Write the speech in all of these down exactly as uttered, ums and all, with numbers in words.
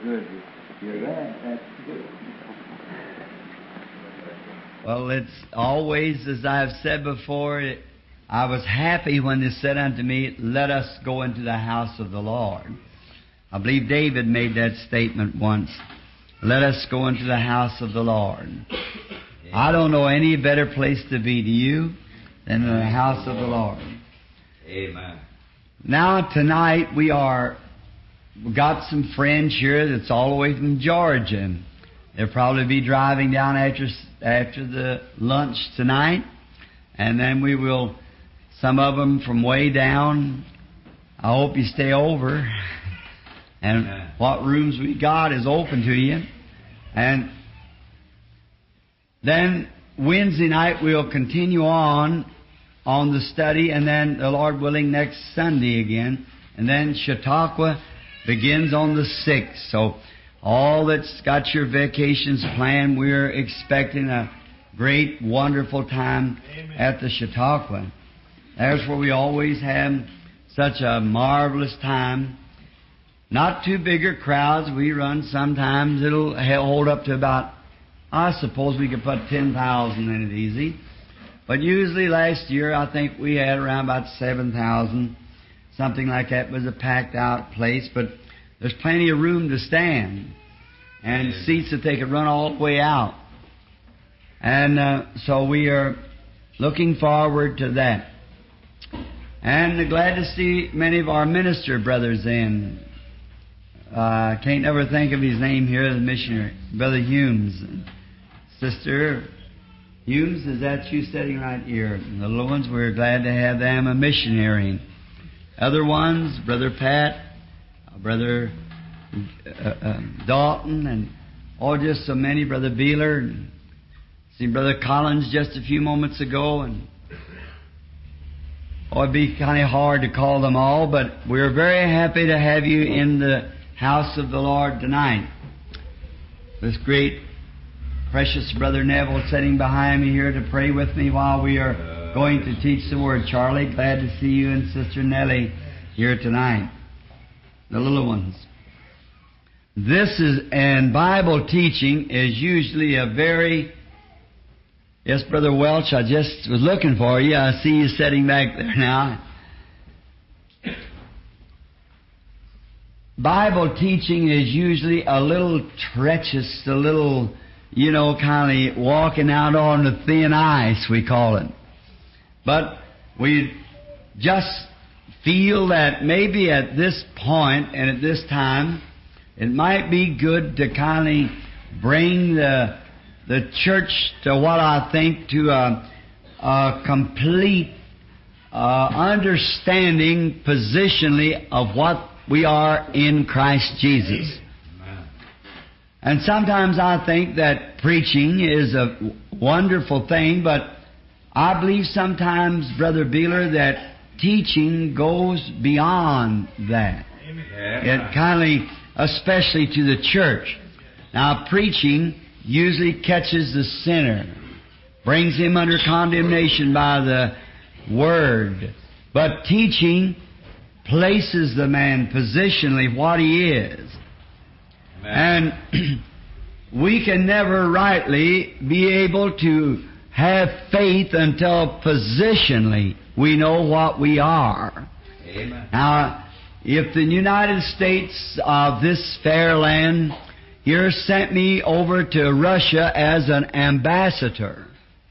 good to hear that. That's good. Well, it's always, as I've said before, it, I was happy when they said unto me, let us go into the house of the Lord. I believe David made that statement once. Let us go into the house of the Lord. Amen. I don't know any better place to be to you than in the house of the Lord. Amen. Now, tonight, we are, we got some friends here that's all the way from Georgia. They'll probably be driving down after, after the lunch tonight. And then we will, some of them from way down. I hope you stay over. And Amen. What rooms we got is open to you. And then Wednesday night we'll continue on on the study, and then, the Lord willing, next Sunday again. And then Chautauqua begins on the sixth. So all that's got your vacations planned, we're expecting a great, wonderful time Amen. At the Chautauqua. There's where we always have such a marvelous time. Not too bigger crowds. We run sometimes. It'll hold up to about, I suppose we could put ten thousand in it easy. But usually last year, I think we had around about seven thousand. Something like that. It was a packed out place. But there's plenty of room to stand. And yeah. seats that they could run all the way out. And uh, so we are looking forward to that. And glad to see many of our minister brothers in. I uh, can't ever think of his name here, the missionary, Brother Humes. Sister Humes, is that you sitting right here? The little ones, we're glad to have them a missionary. Other ones, Brother Pat, Brother uh, uh, Dalton, and oh, just so many, Brother Beeler, and seen Brother Collins just a few moments ago, and oh, it'd be kind of hard to call them all, but we're very happy to have you in the house of the Lord tonight. This great, precious Brother Neville sitting behind me here to pray with me while we are going to teach the Word. Charlie, glad to see you and Sister Nellie here tonight. The little ones. This is, and Bible teaching is usually a very, yes, Brother Welch, I just was looking for you. I see you sitting back there now. Bible teaching is usually a little treacherous, a little, you know, kind of walking out on the thin ice, we call it. But we just feel that maybe at this point and at this time, it might be good to kind of bring the the church to what I think to a, a complete uh, understanding positionally of what we are in Christ Jesus. Amen. And sometimes I think that preaching is a wonderful thing, but I believe sometimes, Brother Beeler, that teaching goes beyond that. Amen. It kind of, especially to the church. Now, preaching usually catches the sinner, brings him under condemnation by the Word. But teaching places the man positionally what he is. Amen. And we can never rightly be able to have faith until positionally we know what we are. Amen. Now, if the United States of this fair land here sent me over to Russia as an ambassador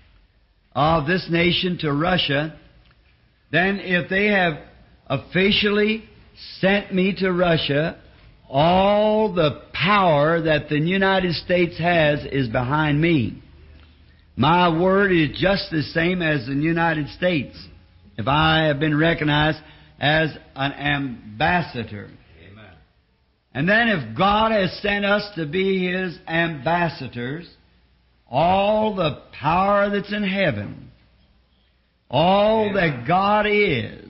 of this nation to Russia, then if they have officially sent me to Russia, all the power that the United States has is behind me. My word is just the same as the United States. If I have been recognized as an ambassador. Amen. And then if God has sent us to be His ambassadors, all the power that's in heaven, all Amen. That God is,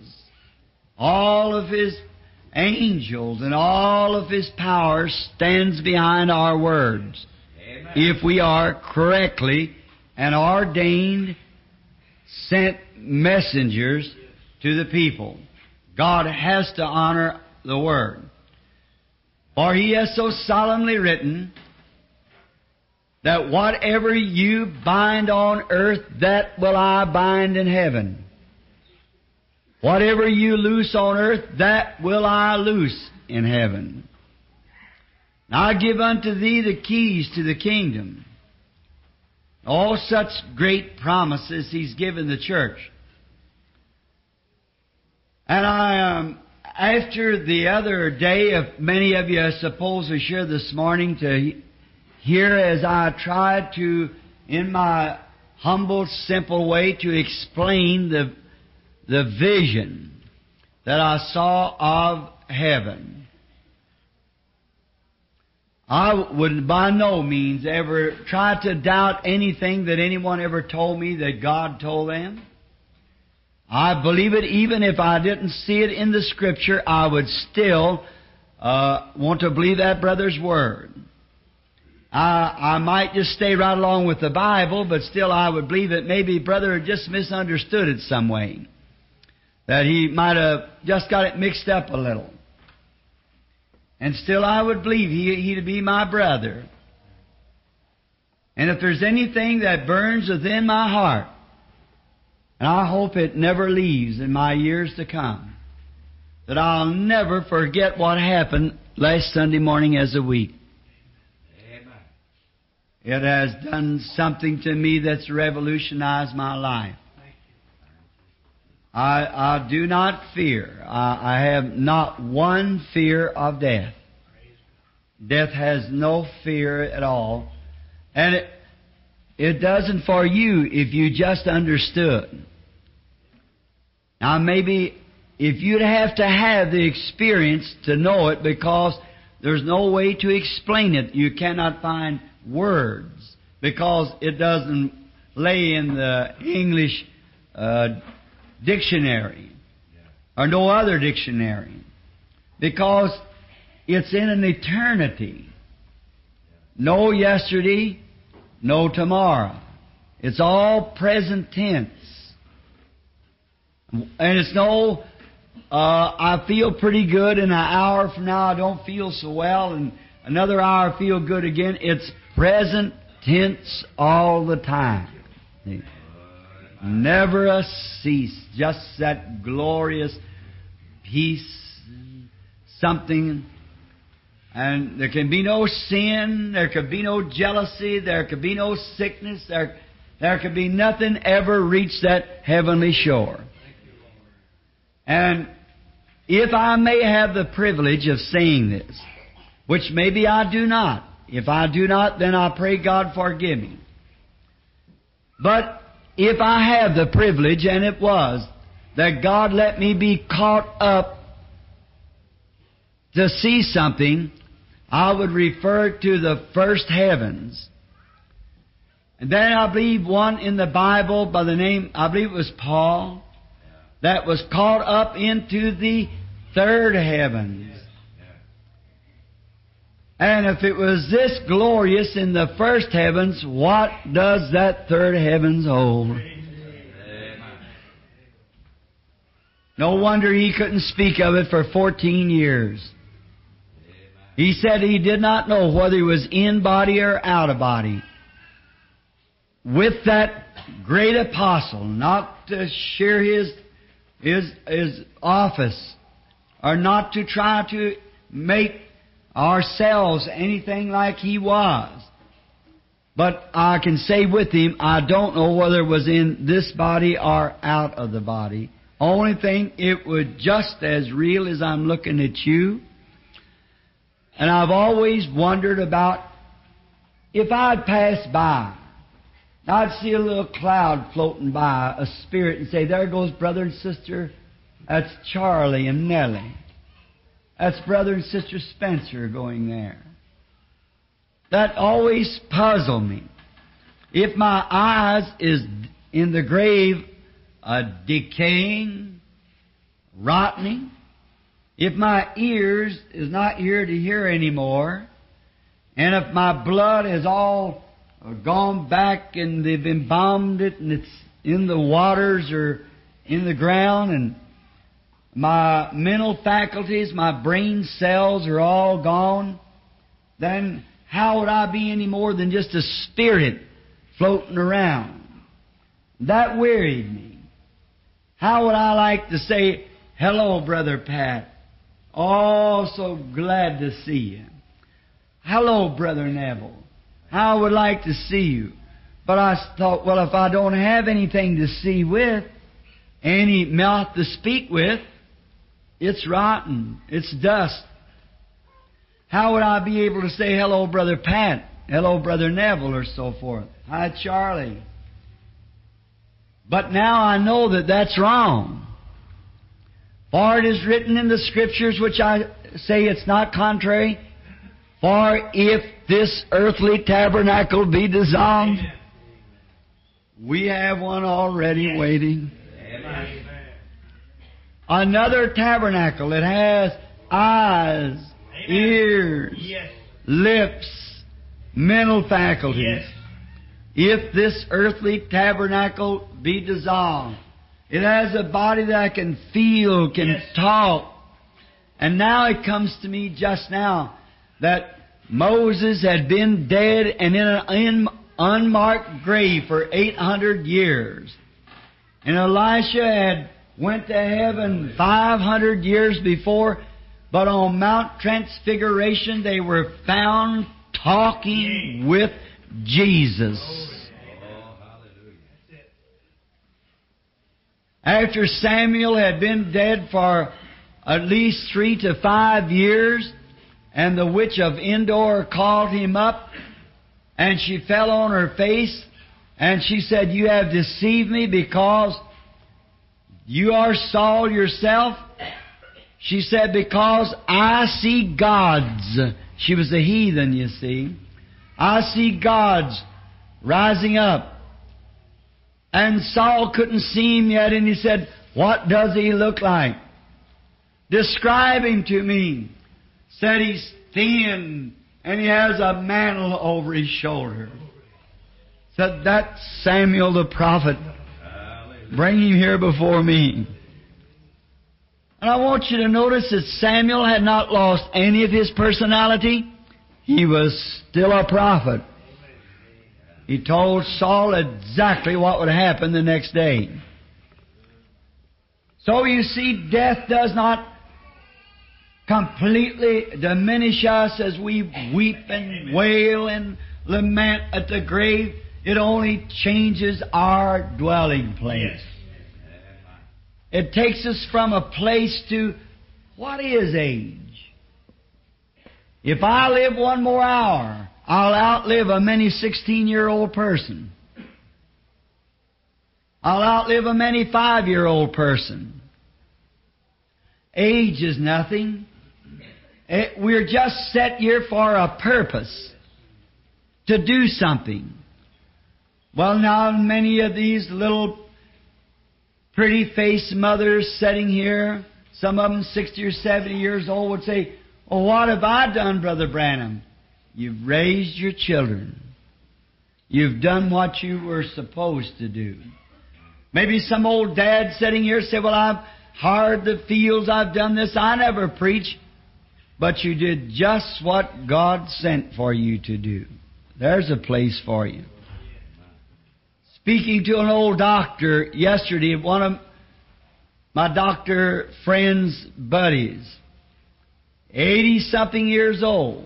all of His angels and all of His power stands behind our words. Amen. If we are correctly and ordained, sent messengers to the people. God has to honor the Word. For He has so solemnly written that whatever you bind on earth, that will I bind in heaven. Whatever you loose on earth, that will I loose in heaven. And I give unto thee the keys to the kingdom. All such great promises He's given the church. And I, um, after the other day, of many of you, I suppose, are here this morning to hear as I tried to, in my humble, simple way, to explain the the vision that I saw of heaven. I would by no means ever try to doubt anything that anyone ever told me that God told them. I believe it even if I didn't see it in the Scripture, I would still uh, want to believe that brother's word. I, I might just stay right along with the Bible, but still I would believe that maybe brother just misunderstood it some way. That he might have just got it mixed up a little. And still I would believe he, he'd be my brother. And if there's anything that burns within my heart, and I hope it never leaves in my years to come, that I'll never forget what happened last Sunday morning as a week. Amen. It has done something to me that's revolutionized my life. I, I do not fear. I, I have not one fear of death. Death has no fear at all. And it, it doesn't for you if you just understood. Now maybe if you'd have to have the experience to know it, because there's no way to explain it. You cannot find words because it doesn't lay in the English uh, dictionary or no other dictionary, because it's in an eternity. No yesterday, no tomorrow. It's all present tense. And it's no, uh, I feel pretty good, and an hour from now I don't feel so well, and another hour I feel good again. It's present tense all the time. See? Never a cease. Just that glorious peace, something. And there can be no sin, there could be no jealousy, there could be no sickness, there, there could be nothing ever reach that heavenly shore. And if I may have the privilege of saying this, which maybe I do not. If I do not, then I pray God forgive me. But if I have the privilege, and it was, that God let me be caught up to see something, I would refer to the first heavens. And then I believe one in the Bible by the name, I believe it was Paul, that was caught up into the third heavens. And if it was this glorious in the first heavens, what does that third heavens hold? No wonder he couldn't speak of it for fourteen years. He said he did not know whether he was in body or out of body. With that great apostle, not to share his, his, his office, or not to try to make ourselves anything like he was. But I can say with him, I don't know whether it was in this body or out of the body. Only thing, it was just as real as I'm looking at you. And I've always wondered about if I'd pass by, I'd see a little cloud floating by, a spirit, and say, there goes brother and sister, that's Charlie and Nellie. That's brother and sister Spencer going there. That always puzzled me. If my eyes is in the grave uh, decaying, rotting, if my ears is not here to hear anymore, and if my blood is all gone back and they've embalmed it and it's in the waters or in the ground, and my mental faculties, my brain cells are all gone, then how would I be any more than just a spirit floating around? That wearied me. How would I like to say, hello, Brother Pat. Oh, so glad to see you. Hello, Brother Neville. I would like to see you. But I thought, well, if I don't have anything to see with, any mouth to speak with, it's rotten. It's dust. How would I be able to say, hello, Brother Pat, hello, Brother Neville, or so forth? Hi, Charlie. But now I know that that's wrong. For it is written in the Scriptures, which I say it's not contrary, for if this earthly tabernacle be dissolved, we have one already waiting. Amen. Another tabernacle that has eyes, Amen. Ears, yes. Lips, mental faculties. Yes. If this earthly tabernacle be dissolved, it has a body that can feel, can yes. talk. And now it comes to me just now that Moses had been dead and in an unmarked grave for eight hundred years. And Elisha had went to heaven five hundred years before, but on Mount Transfiguration they were found talking with Jesus. After Samuel had been dead for at least three to five years, and the witch of Endor called him up, and she fell on her face, and she said, you have deceived me because you are Saul yourself. She said, because I see gods. She was a heathen, you see. I see gods rising up. And Saul couldn't see him yet, and he said, what does he look like? Describe him to me. Said he's thin, and he has a mantle over his shoulder. Said, that's Samuel the prophet. Bring him here before me. And I want you to notice that Samuel had not lost any of his personality. He was still a prophet. He told Saul exactly what would happen the next day. So you see, death does not completely diminish us as we weep and wail and lament at the grave. It only changes our dwelling place. It takes us from a place to, what is age? If I live one more hour, I'll outlive a many sixteen-year-old person. I'll outlive a many five-year-old person. Age is nothing. It, we're just set here for a purpose, to do something. Well, now many of these little pretty-faced mothers sitting here, some of them sixty or seventy years old, would say, well, what have I done, Brother Branham? You've raised your children. You've done what you were supposed to do. Maybe some old dad sitting here said, well, I've harrowed the fields, I've done this, I never preach. But you did just what God sent for you to do. There's a place for you. Speaking to an old doctor yesterday, one of my doctor friend's buddies, eighty-something years old.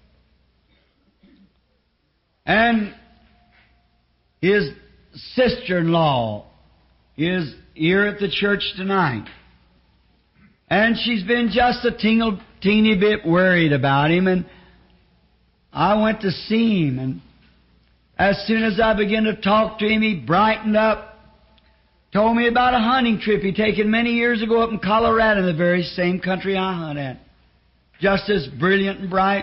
And his sister-in-law is here at the church tonight. And she's been just a tingle, teeny bit worried about him. And I went to see him. And as soon as I began to talk to him, he brightened up. Told me about a hunting trip he'd taken many years ago up in Colorado, in the very same country I hunt at. Just as brilliant and bright.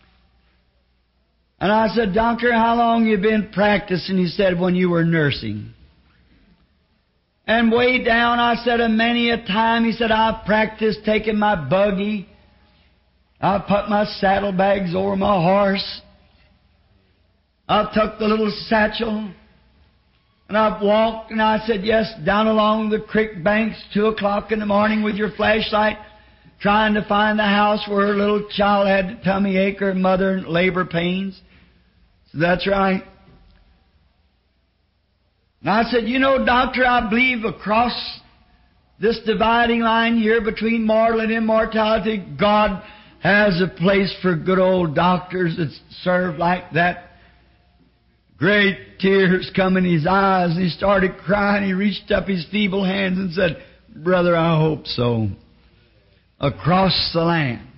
And I said, Doctor, how long you been practicing? He said, when you were nursing. And way down, I said, a many a time, he said, I've practiced taking my buggy. I've put my saddlebags over my horse. I've took the little satchel. And I've walked, and I said, yes, down along the creek banks, two o'clock in the morning with your flashlight, trying to find the house where her little child had a tummy ache or mother labor pains. So that's right. And I said, you know, doctor, I believe across this dividing line here between mortal and immortality, God has a place for good old doctors that serve like that. Great tears come in his eyes, and he started crying. He reached up his feeble hands and said, brother, I hope so. Across the land.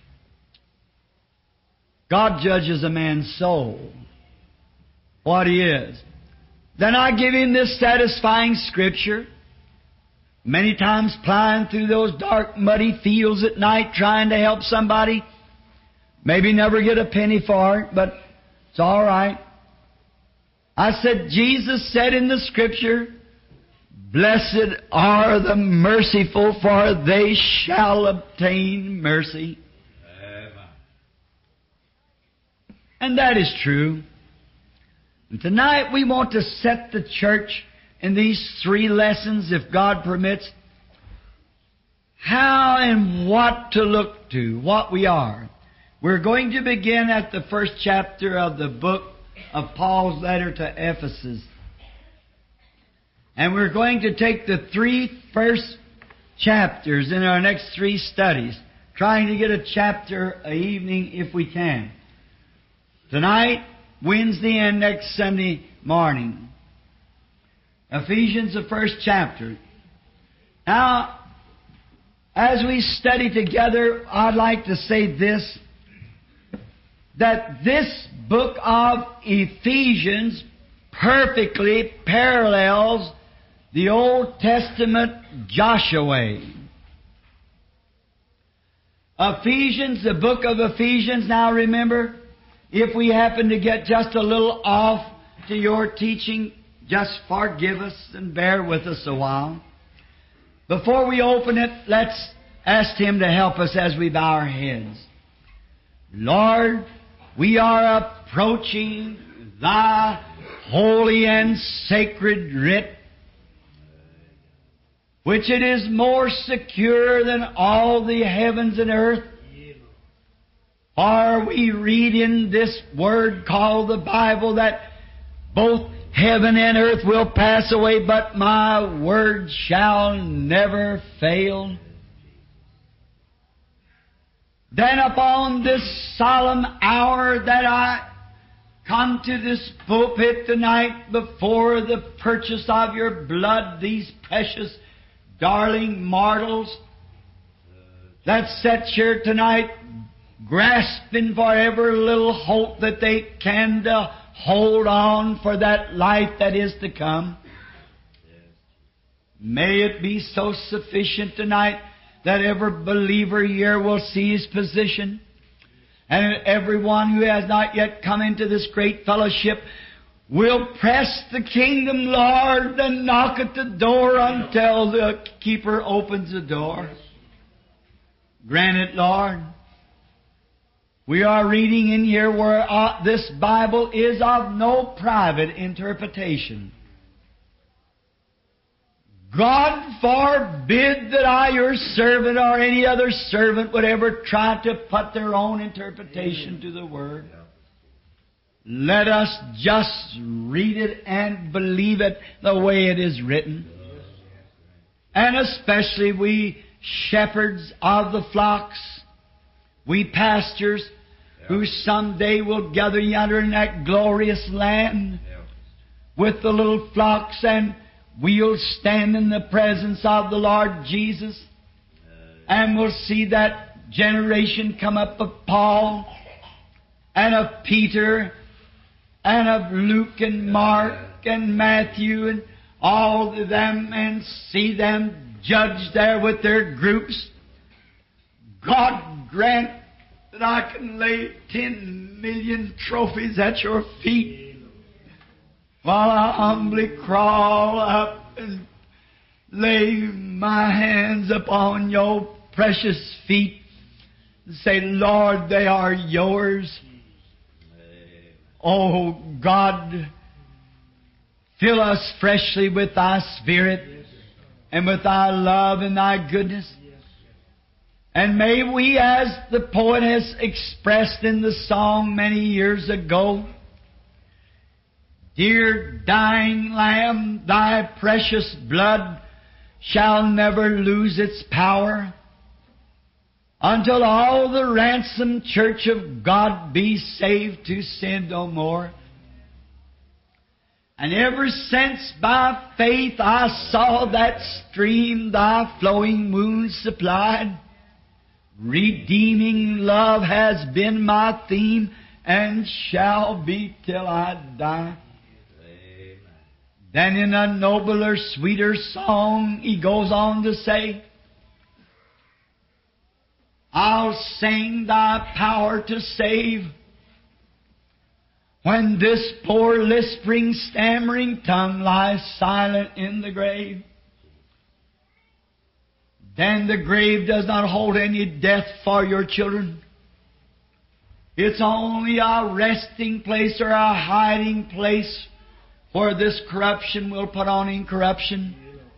God judges a man's soul, what he is. Then I give him this satisfying Scripture, many times plying through those dark, muddy fields at night trying to help somebody. Maybe never get a penny for it, but it's all right. I said, Jesus said in the Scripture, blessed are the merciful, for they shall obtain mercy. Amen. And that is true. And tonight we want to set the church in these three lessons, if God permits, how and what to look to, what we are. We're going to begin at the first chapter of the book of Paul's letter to Ephesus. And we're going to take the three first chapters in our next three studies, trying to get a chapter a evening if we can. Tonight, Wednesday, and next Sunday morning. Ephesians, the first chapter. Now, as we study together, I'd like to say this, that this book of Ephesians perfectly parallels the Old Testament Joshua. Ephesians, the book of Ephesians, now remember, if we happen to get just a little off to your teaching, just forgive us and bear with us a while. Before we open it, let's ask Him to help us as we bow our heads. Lord, we are approaching Thy holy and sacred writ, which it is more secure than all the heavens and earth. For we read in this Word called the Bible that both heaven and earth will pass away, but my Word shall never fail. Then upon this solemn hour that I come to this pulpit tonight before the purchase of your blood, these precious, darling mortals that sit here tonight grasping for every little hope that they can to hold on for that life that is to come. May it be so sufficient tonight that every believer here will see his position, and everyone who has not yet come into this great fellowship will press the kingdom, Lord, and knock at the door until the keeper opens the door. Grant it, Lord. We are reading in here where uh, this Bible is of no private interpretation. God forbid that I, your servant, or any other servant would ever try to put their own interpretation to the Word. Let us just read it and believe it the way it is written. And especially we shepherds of the flocks, we pastors, who someday will gather yonder in that glorious land with the little flocks, and we'll stand in the presence of the Lord Jesus, and we'll see that generation come up of Paul and of Peter and of Luke and Mark and Matthew and all of them, and see them judged there with their groups. God grant that I can lay ten million trophies at your feet while I humbly crawl up and lay my hands upon your precious feet and say, Lord, they are yours. Oh, God, Fill us freshly with Thy Spirit and with Thy love and Thy goodness. And may we, as the poet has expressed in the song many years ago, dear dying Lamb, Thy precious blood shall never lose its power until all the ransomed church of God be saved to sin no more. And ever since by faith I saw that stream Thy flowing moon supplied, redeeming love has been my theme and shall be till I die. Amen. Then in a nobler, sweeter song he goes on to say, I'll sing Thy power to save when this poor lisping, stammering tongue lies silent in the grave. Then the grave does not hold any death for your children. It's only a resting place or a hiding place where this corruption will put on incorruption.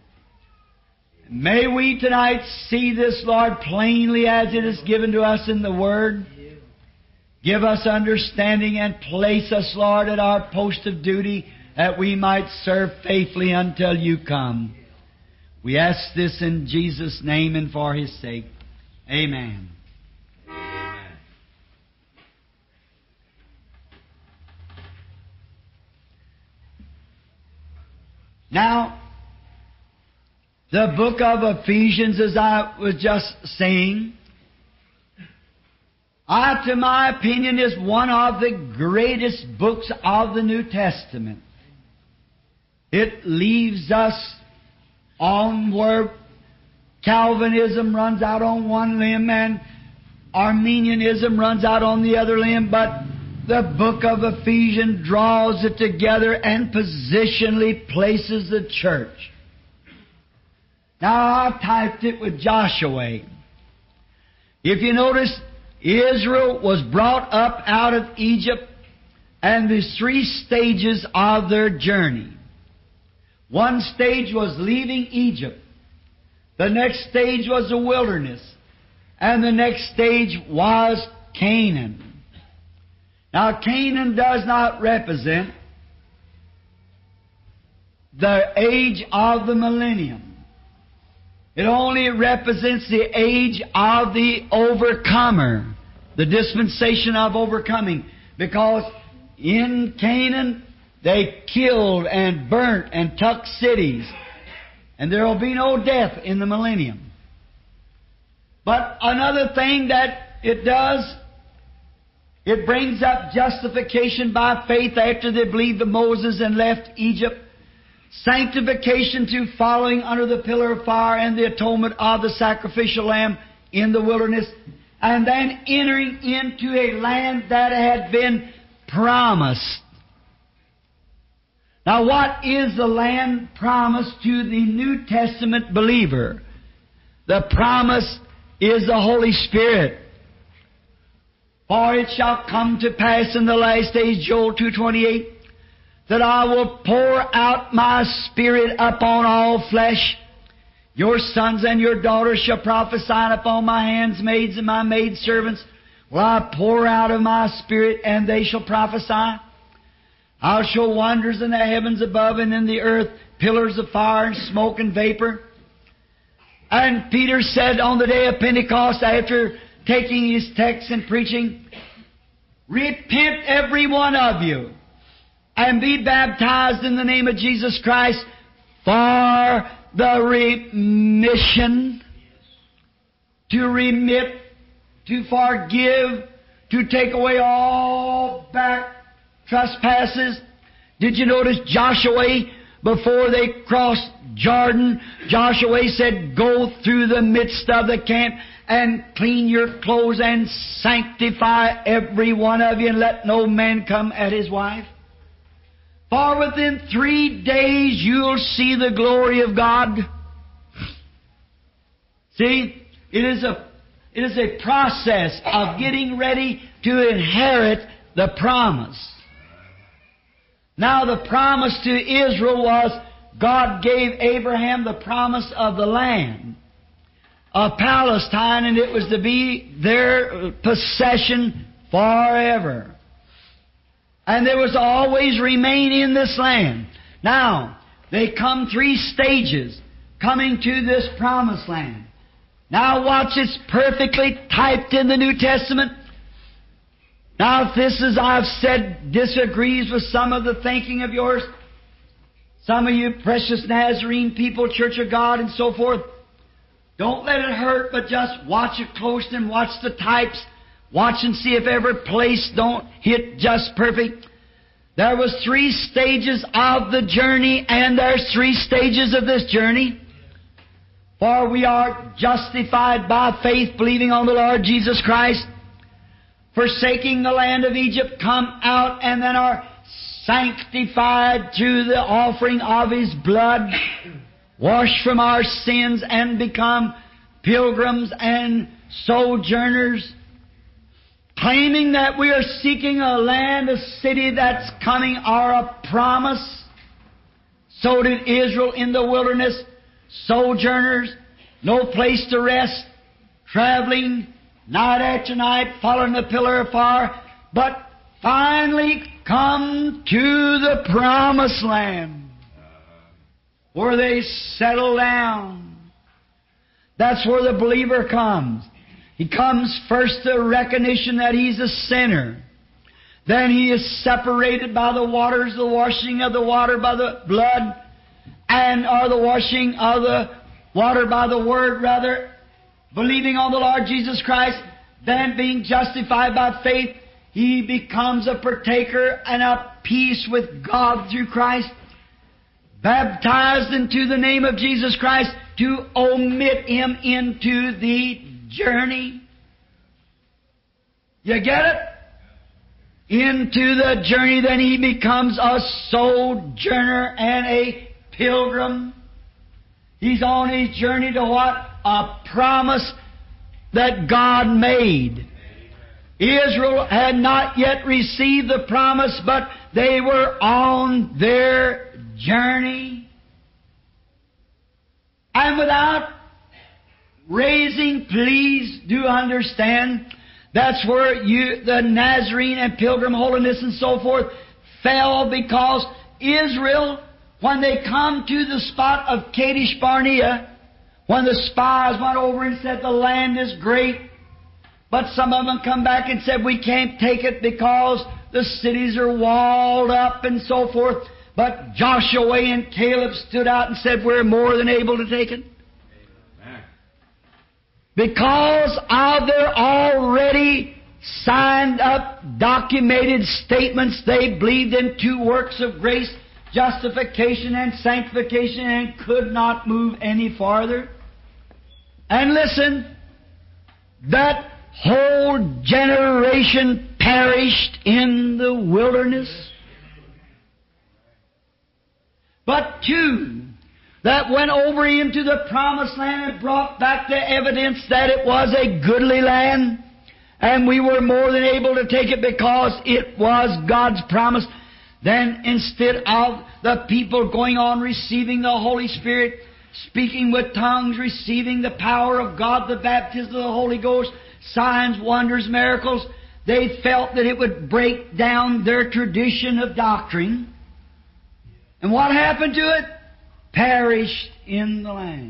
May we tonight see this, Lord, plainly as it is given to us in the Word. Give us understanding and place us, Lord, at our post of duty that we might serve faithfully until You come. We ask this in Jesus' name and for His sake. Amen. Amen. Now, the book of Ephesians, as I was just saying, I, to my opinion, is one of the greatest books of the New Testament. It leaves us on where Calvinism runs out on one limb and Arminianism runs out on the other limb, but the book of Ephesians draws it together and positionally places the church. Now, I've typed it with Joshua. If you notice, Israel was brought up out of Egypt, and the three stages of their journey. One stage was leaving Egypt. The next stage was the wilderness. And the next stage was Canaan. Now, Canaan does not represent the age of the millennium. It only represents the age of the overcomer, the dispensation of overcoming. Because in Canaan, they killed and burnt and took cities. And there will be no death in the millennium. But another thing that it does, it brings up justification by faith after they believed in Moses and left Egypt. Sanctification through following under the pillar of fire and the atonement of the sacrificial lamb in the wilderness. And then entering into a land that had been promised. Now, what is the land promised to the New Testament believer? The promise is the Holy Spirit. For it shall come to pass in the last days, Joel two twenty-eight, that I will pour out my Spirit upon all flesh. Your sons and your daughters shall prophesy, and upon my handmaids and my maidservants will I pour out of my Spirit, and they shall prophesy. I'll show wonders in the heavens above and in the earth, pillars of fire and smoke and vapor. And Peter said on the day of Pentecost, after taking his text and preaching, repent every one of you, and be baptized in the name of Jesus Christ for the remission, to remit, to forgive, to take away all back trespasses. Did you notice Joshua, before they crossed Jordan, Joshua said, go through the midst of the camp and clean your clothes and sanctify every one of you, and let no man come at his wife. For within three days you'll see the glory of God. See, it is a, it is a process of getting ready to inherit the promise. Now the promise to Israel was, God gave Abraham the promise of the land of Palestine, and it was to be their possession forever. And they was to always remain in this land. Now, they come three stages coming to this promised land. Now watch, it's perfectly typed in the New Testament. Now if this, as I've said, disagrees with some of the thinking of yours, some of you precious Nazarene people, Church of God and so forth, don't let it hurt, but just watch it close and watch the types. Watch and see if every place don't hit just perfect. There was three stages of the journey, and there's three stages of this journey. For we are justified by faith, believing on the Lord Jesus Christ, forsaking the land of Egypt, come out, and then are sanctified through the offering of His blood, washed from our sins, and become pilgrims and sojourners, claiming that we are seeking a land, a city that's coming, or a promise. So did Israel in the wilderness, sojourners, no place to rest, traveling night after night, following the pillar of fire, but finally come to the promised land, where they settle down. That's where the believer comes. He comes first to recognition that he's a sinner. Then he is separated by the waters, the washing of the water by the blood, and or the washing of the water by the Word, rather, believing on the Lord Jesus Christ. Then being justified by faith, he becomes a partaker and a peace with God through Christ, baptized into the name of Jesus Christ to omit Him into the journey. You get it? Into the journey, then he becomes a sojourner and a pilgrim. He's on his journey to what? A promise that God made. Israel had not yet received the promise, but they were on their journey. And without raising, please do understand, that's where you, the Nazarene and Pilgrim holiness and so forth fell, because Israel, when they come to the spot of Kadesh Barnea, when the spies went over and said the land is great, but some of them come back and said we can't take it because the cities are walled up and so forth. But Joshua and Caleb stood out and said we're more than able to take it. Because of their already signed up, documented statements, they believed in two works of grace, justification and sanctification, and could not move any farther. And listen, that whole generation perished in the wilderness. But two that went over into the promised land and brought back the evidence that it was a goodly land, and we were more than able to take it because it was God's promise. Then instead of the people going on receiving the Holy Spirit, speaking with tongues, receiving the power of God, the baptism of the Holy Ghost, signs, wonders, miracles, they felt that it would break down their tradition of doctrine. And what happened to it? Perished in the land.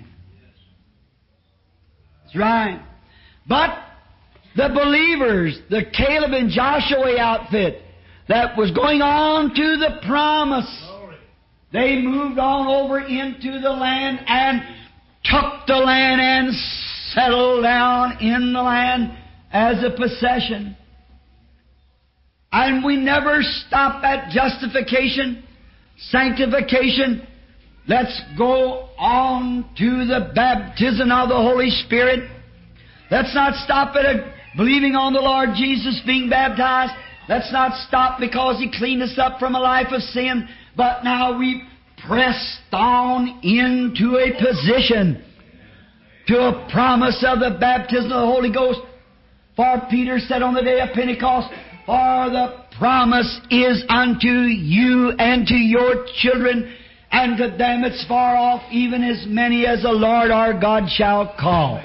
That's right. But the believers, the Caleb and Joshua outfit that was going on to the promise, they moved on over into the land and took the land and settled down in the land as a possession. And we never stop at justification, sanctification. Let's go on to the baptism of the Holy Spirit. Let's not stop at a believing on the Lord Jesus, being baptized. Let's not stop because He cleaned us up from a life of sin. But now we pressed on into a position, to a promise of the baptism of the Holy Ghost. For Peter said on the day of Pentecost, For the promise is unto you and to your children, and to them that's far off, even as many as the Lord our God shall call.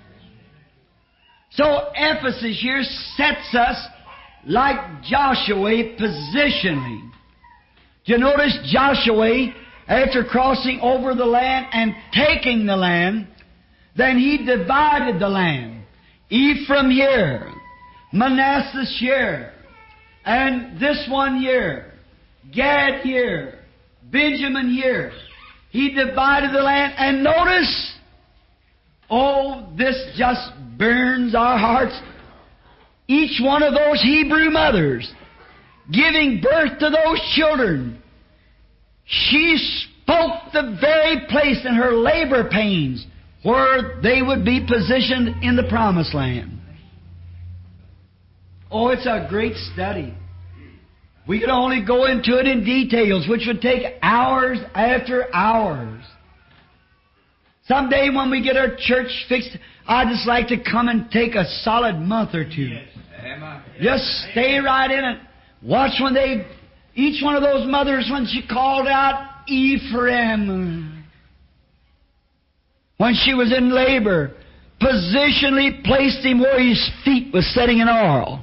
So Ephesus here sets us like Joshua positionally. Do you notice Joshua, after crossing over the land and taking the land, then he divided the land. Ephraim here, Manasseh here, and this one here, Gad here, Benjamin here. He divided the land, and notice, oh, this just burns our hearts. Each one of those Hebrew mothers giving birth to those children, she spoke the very place in her labor pains where they would be positioned in the Promised Land. Oh, it's a great study. We could only go into it in details, which would take hours after hours. Someday when we get our church fixed, I'd just like to come and take a solid month or two. Yes. Amen. Just stay right in it. Watch when they, each one of those mothers, when she called out Ephraim, when she was in labor, positionally placed him where his feet was setting an oil.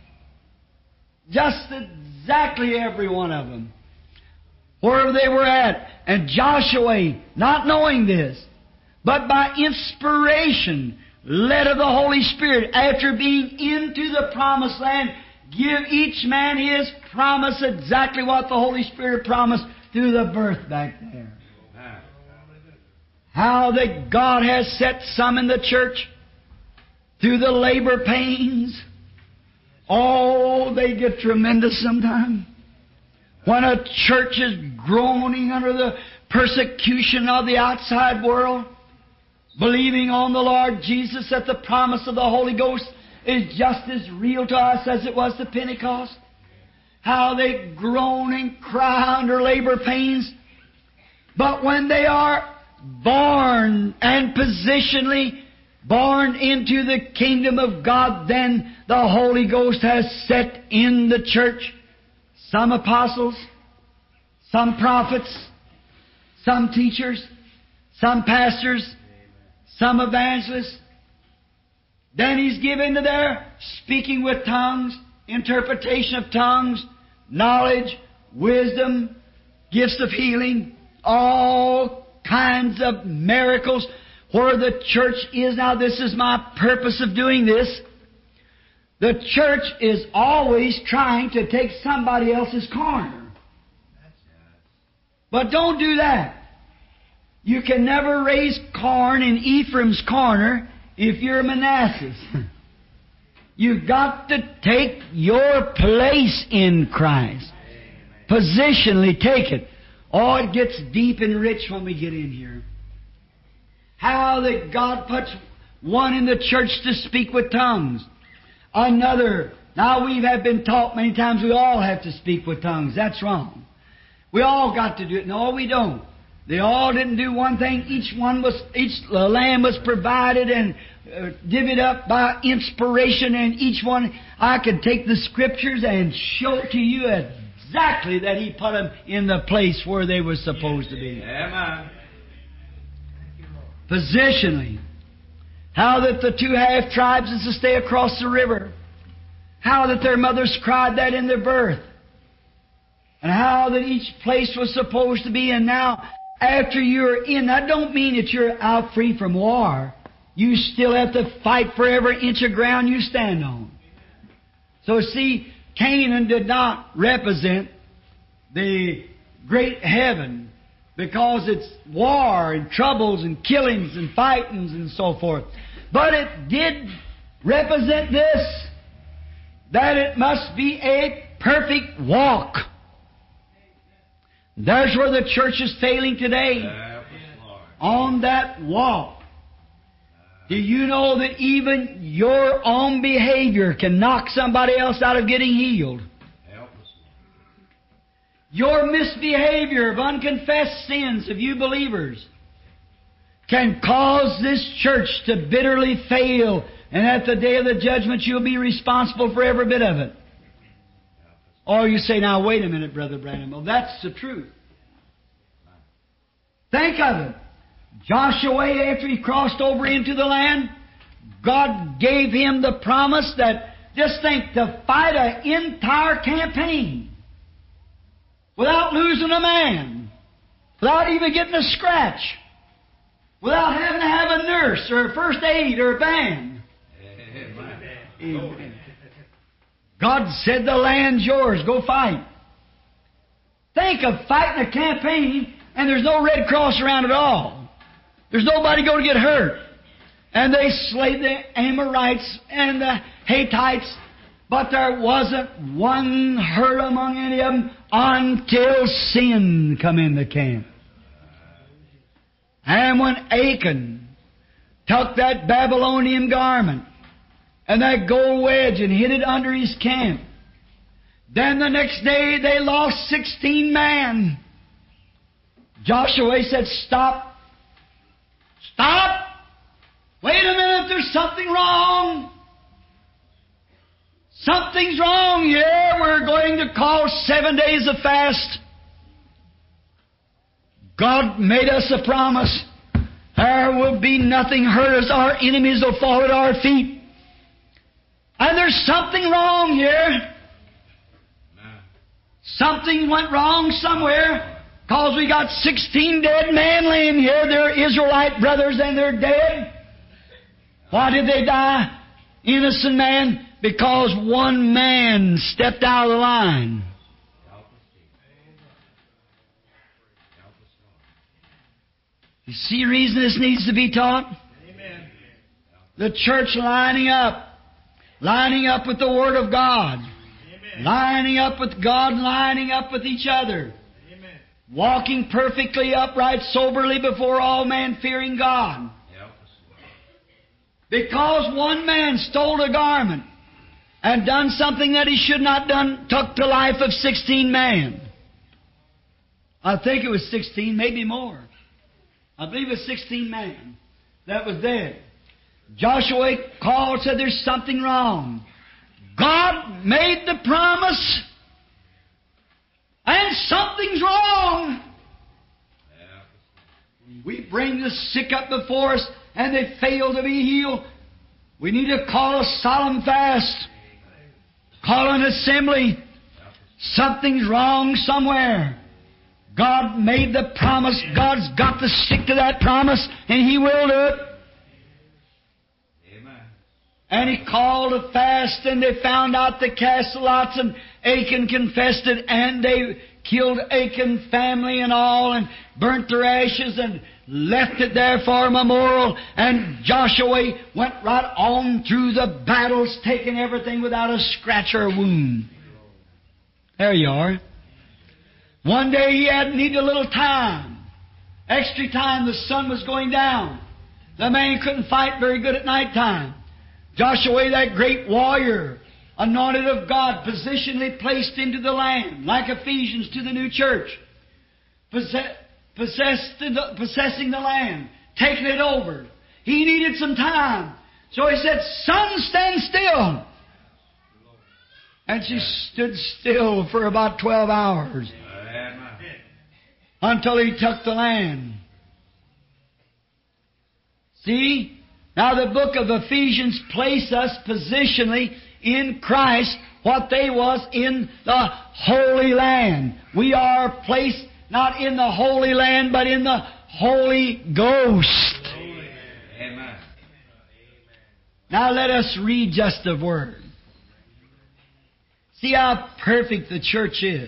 Just exactly every one of them. Wherever they were at. And Joshua, not knowing this, but by inspiration, led of the Holy Spirit, after being into the Promised Land, give each man his promise, exactly what the Holy Spirit promised through the birth back there. How that God has set some in the church through the labor pains. Oh, they get tremendous sometimes. When a church is groaning under the persecution of the outside world, believing on the Lord Jesus that the promise of the Holy Ghost is just as real to us as it was to Pentecost. How they groan and cry under labor pains. But when they are born and positionally born into the kingdom of God, then the Holy Ghost has set in the church some apostles, some prophets, some teachers, some pastors, some evangelists. Then He's given to their speaking with tongues, interpretation of tongues, knowledge, wisdom, gifts of healing, all kinds of miracles. Where the church is now, this is my purpose of doing this. The church is always trying to take somebody else's corner. But don't do that. You can never raise corn in Ephraim's corner if you're Manasseh. You've got to take your place in Christ. Positionally take it. Oh, it gets deep and rich when we get in here. How that God puts one in the church to speak with tongues. Another. Now we have been taught many times we all have to speak with tongues. That's wrong. We all got to do it. No, we don't. They all didn't do one thing. Each one was, each lamb was provided and uh, divvied up by inspiration, and each one, I could take the Scriptures and show to you exactly that He put them in the place where they were supposed to be. Amen. Positionally. How that the two half tribes is to stay across the river. How that their mothers cried that in their birth. And how that each place was supposed to be. And now, after you're in, that don't mean that you're out free from war. You still have to fight for every inch of ground you stand on. So see, Canaan did not represent the great heaven, because it's war and troubles and killings and fightings and so forth. But it did represent this, that it must be a perfect walk. There's where the church is failing today. On that walk. Do you know that even your own behavior can knock somebody else out of getting healed? Your misbehavior of unconfessed sins of you believers can cause this church to bitterly fail, and at the day of the judgment you'll be responsible for every bit of it. Or you say, now wait a minute, Brother Branham. Well, that's the truth. Think of it. Joshua, after he crossed over into the land, God gave him the promise that, just think, to fight an entire campaign without losing a man, without even getting a scratch, without having to have a nurse or a first aid or a band. Amen. God said, the land's yours, go fight. Think of fighting a campaign and there's no Red Cross around at all. There's nobody going to get hurt. And they slayed the Amorites and the Hittites, but there wasn't one hurt among any of them until sin come in the camp. And when Achan took that Babylonian garment and that gold wedge and hid it under his camp, then the next day they lost sixteen men. Joshua said, stop. Stop! Wait a minute, there's something wrong. Something's wrong here. We're going to call seven days of fast. God made us a promise. There will be nothing hurt us. Our enemies will fall at our feet. And there's something wrong here. Something went wrong somewhere, because we got sixteen dead men laying here. They're Israelite brothers and they're dead. Why did they die? Innocent man, because one man stepped out of the line. You see the reason this needs to be taught? Amen. The church lining up. Lining up with the Word of God. Amen. Lining up with God, lining up with each other. Amen. Walking perfectly upright, soberly before all men, fearing God. Because one man stole a garment and done something that he should not done, took the life of sixteen men. I think it was sixteen, maybe more. I believe it was sixteen men that was dead. Joshua called, said there's something wrong. God made the promise, and something's wrong. We bring the sick up before us, and they fail to be healed. We need to call a solemn fast. Call an assembly. Something's wrong somewhere. God made the promise. God's got to stick to that promise, and He will do it. Amen. And He called a fast, and they found out the cast lots, and Achan confessed it, and they killed Achan's family and all, and burnt their ashes, and left it there for a memorial. And Joshua went right on through the battles, taking everything without a scratch or a wound. There you are. One day he had needed a little time, extra time. The sun was going down. The man couldn't fight very good at night time. Joshua, that great warrior, anointed of God, positionally placed into the land, like Ephesians to the new church, possess, possessed the, possessing the land, taking it over. He needed some time. So he said, "Sun, stand still." And she stood still for about twelve hours. Until he took the land. See? Now the book of Ephesians places us positionally in Christ, what they was in the Holy Land. We are placed not in the Holy Land, but in the Holy Ghost. Amen. Now let us read just a word. See how perfect the church is.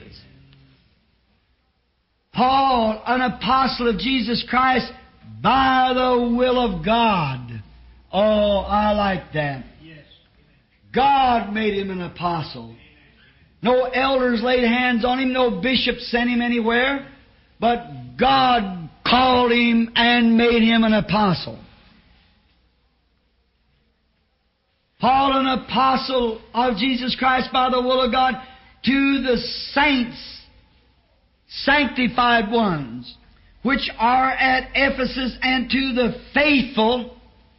Paul, an apostle of Jesus Christ, by the will of God. Oh, I like that. God made him an apostle. No elders laid hands on him, no bishop sent him anywhere, but God called him and made him an apostle. Paul, an apostle of Jesus Christ by the will of God, to the saints, sanctified ones, which are at Ephesus, and to the faithful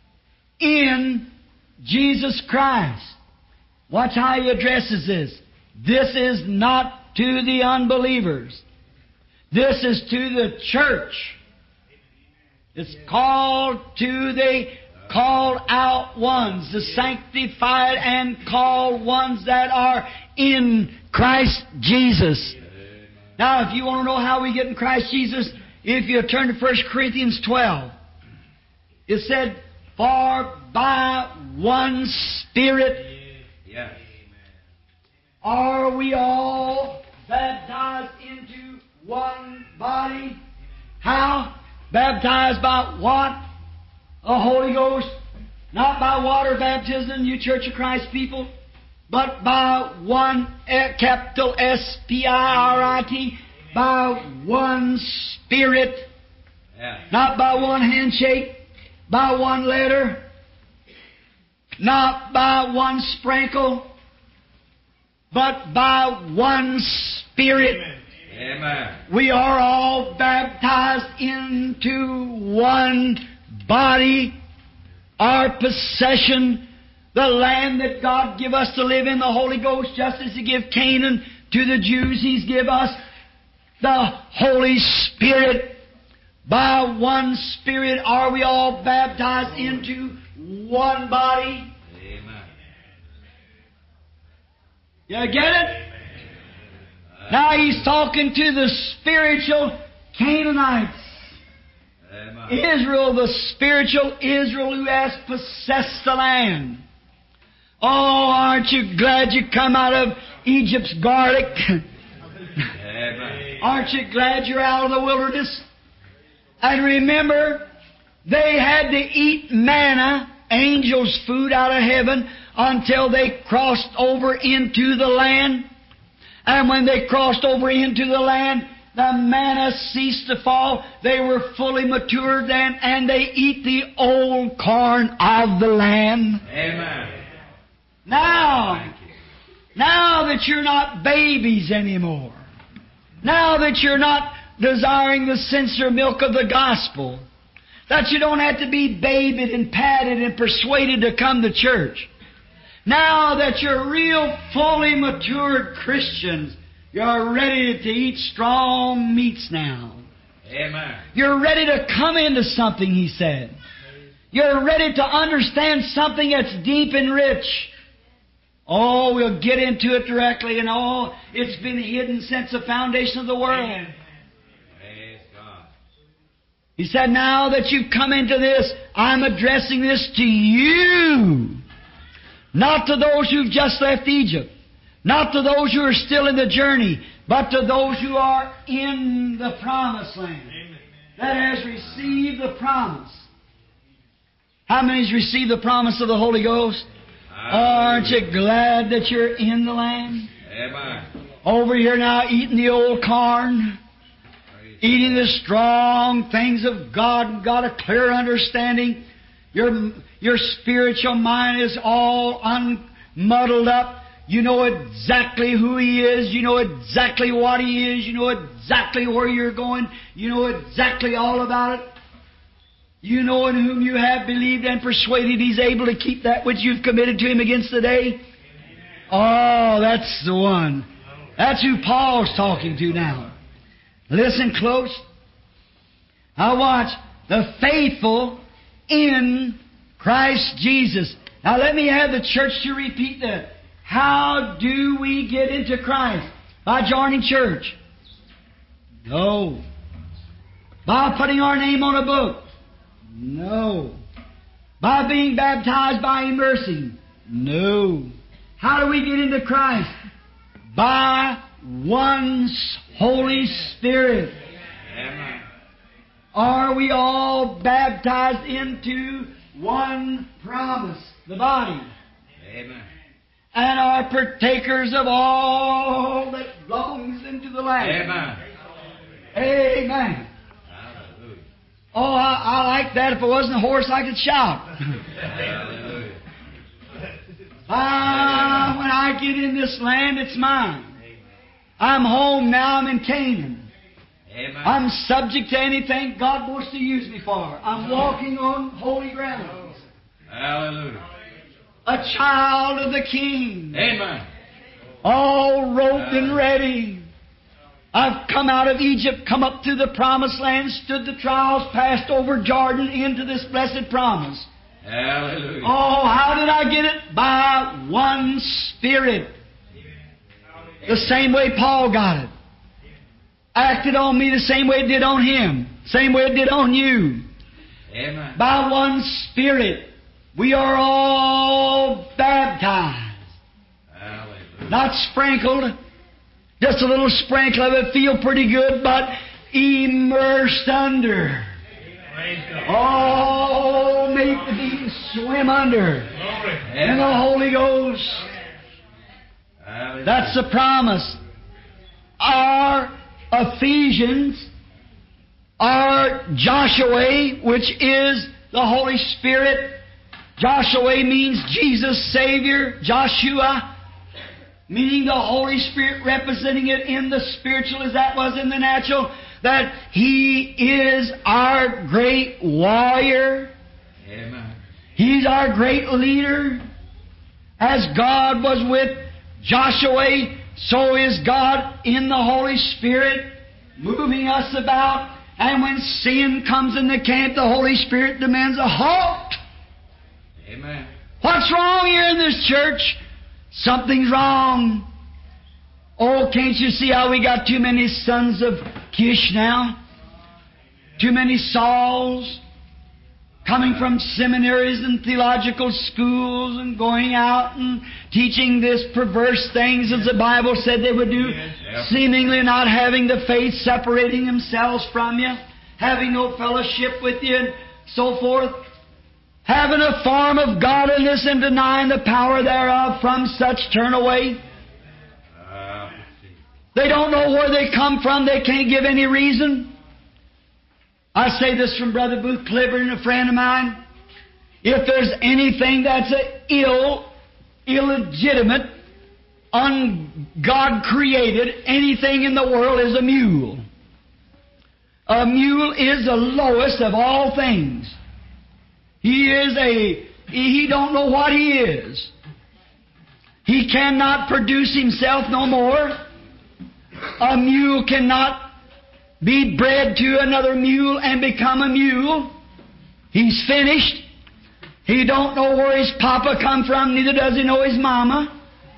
in Jesus Christ. Watch how he addresses this. This is not to the unbelievers. This is to the church. It's called to the called out ones, the sanctified and called ones that are in Christ Jesus. Now, if you want to know how we get in Christ Jesus, if you turn to First Corinthians twelve, it said, for by one Spirit are we all baptized into one body. How? Baptized by what? The Holy Ghost. Not by water baptism, you Church of Christ people, but by one, capital S P I R I T, by one Spirit. Yeah. Not by one handshake, by one letter, not by one sprinkle, but by one Spirit. Amen. We are all baptized into one body, our possession, the land that God give us to live in, the Holy Ghost, just as He gave Canaan to the Jews, He's give us the Holy Spirit. By one Spirit are we all baptized into one body. Amen. You get it? Now He's talking to the spiritual Canaanites. Amen. Israel, the spiritual Israel who has possessed the land. Oh, aren't you glad you come out of Egypt's garlic? Amen. Aren't you glad you're out of the wilderness? And remember, they had to eat manna, angels' food out of heaven, until they crossed over into the land. And when they crossed over into the land, the manna ceased to fall. They were fully matured then, and they eat the old corn of the land. Amen. Now, now that you're not babies anymore, now that you're not desiring the sincere milk of the gospel, that you don't have to be babied and patted and persuaded to come to church. Now that you're real, fully matured Christians, you're ready to eat strong meats now. Amen. You're ready to come into something, He said. You're ready to understand something that's deep and rich. Oh, we'll get into it directly, and oh, it's been hidden since the foundation of the world. Amen. Praise God. He said, now that you've come into this, I'm addressing this to you. Not to those who've just left Egypt. Not to those who are still in the journey. But to those who are in the promised land. Amen. That has received the promise. How many's received the promise of the Holy Ghost? Oh, aren't you glad that you're in the land? Amen. Over here now eating the old corn. Eating the strong things of God and got a clear understanding. Your, your spiritual mind is all unmuddled up. You know exactly who He is. You know exactly what He is. You know exactly where you're going. You know exactly all about it. You know in whom you have believed and persuaded He's able to keep that which you've committed to Him against the day. Oh, that's the one. That's who Paul's talking to now. Listen close. Now watch. The faithful in Christ Jesus. Now let me have the church to repeat that. How do we get into Christ? By joining church? No. By putting our name on a book? No. By being baptized by immersing? No. How do we get into Christ? By one Holy Spirit. Amen. Are we all baptized into one promise, the body? Amen. And are partakers of all that belongs into the land? Amen. Amen. Hallelujah. Oh, I, I like that. If it wasn't a horse, I could shout. Hallelujah. Ah, when I get in this land, it's mine. I'm home now. I'm in Canaan. Amen. I'm subject to anything God wants to use me for. I'm walking on holy ground. Hallelujah. A child of the King. Amen. all robed and ready. I've come out of Egypt, come up through the promised land, stood the trials, passed over Jordan into this blessed promise. Hallelujah. Oh, how did I get it? By one Spirit. The same way Paul got it. Acted on me the same way it did on him. Same way it did on you. Amen. By one Spirit. We are all baptized. Hallelujah. Not sprinkled. Just a little sprinkle of it, feel pretty good, but immersed under. Oh, make the deep swim under. In the Holy Ghost. Hallelujah. That's the promise. Our Ephesians, our Joshua, which is the Holy Spirit. Joshua means Jesus Savior. Joshua, meaning the Holy Spirit, representing it in the spiritual as that was in the natural, that He is our great warrior. Amen. He's our great leader. As God was with Joshua, so is God in the Holy Spirit, moving us about. And when sin comes in the camp, the Holy Spirit demands a halt. Amen. What's wrong here in this church? Something's wrong. Oh, can't you see how we got too many sons of Kish now? Too many Sauls coming from seminaries and theological schools and going out and teaching this perverse things as the Bible said they would do, Yep. seemingly not having the faith, separating themselves from you, having no fellowship with you, and so forth. Having a form of godliness and denying the power thereof, from such turn away. Uh, They don't know where they come from. They can't give any reason. I say this from Brother Booth Clifford, a friend of mine. If there's anything that's a ill, illegitimate, un-God created, anything in the world is a mule. A mule is the lowest of all things. He is a, he don't know what he is. He cannot produce himself no more. A mule cannot be bred to another mule and become a mule. He's finished. He don't know where his papa come from, neither does he know his mama.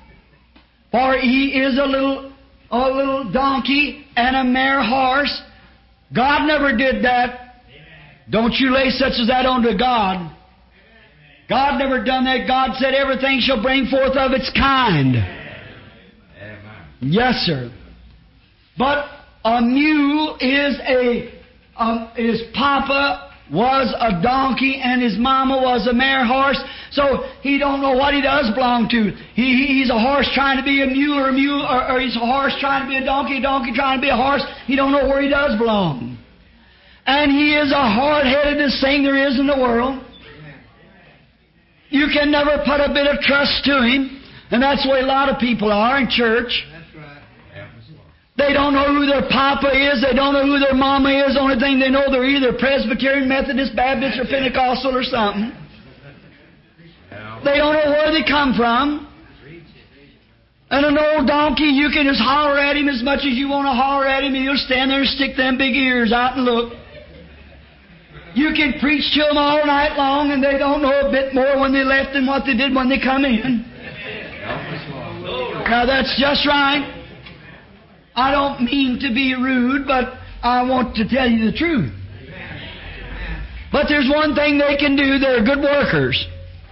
For he is a little, a little donkey and a mare horse. God never did that. Don't you lay such as that onto God. God never done that. God said everything shall bring forth of its kind. Amen. Yes, sir. But a mule is a, um, his papa was a donkey and his mama was a mare horse. So he don't know what he does belong to. He, he he's a horse trying to be a mule, or a mule, or, or he's a horse trying to be a donkey, a donkey trying to be a horse. He don't know where he does belong. And he is a hard-headedest thing there is in the world. You can never put a bit of trust to him. And that's the way a lot of people are in church. That's right. They don't know who their papa is. They don't know who their mama is. The only thing they know, they're either Presbyterian, Methodist, Baptist, or Pentecostal or something. They don't know where they come from. And an old donkey, you can just holler at him as much as you want to holler at him, and he'll stand there and stick them big ears out and look. You can preach to them all night long, and they don't know a bit more when they left than what they did when they come in. Now that's just right. I don't mean to be rude, but I want to tell you the truth. But there's one thing they can do. They're good workers.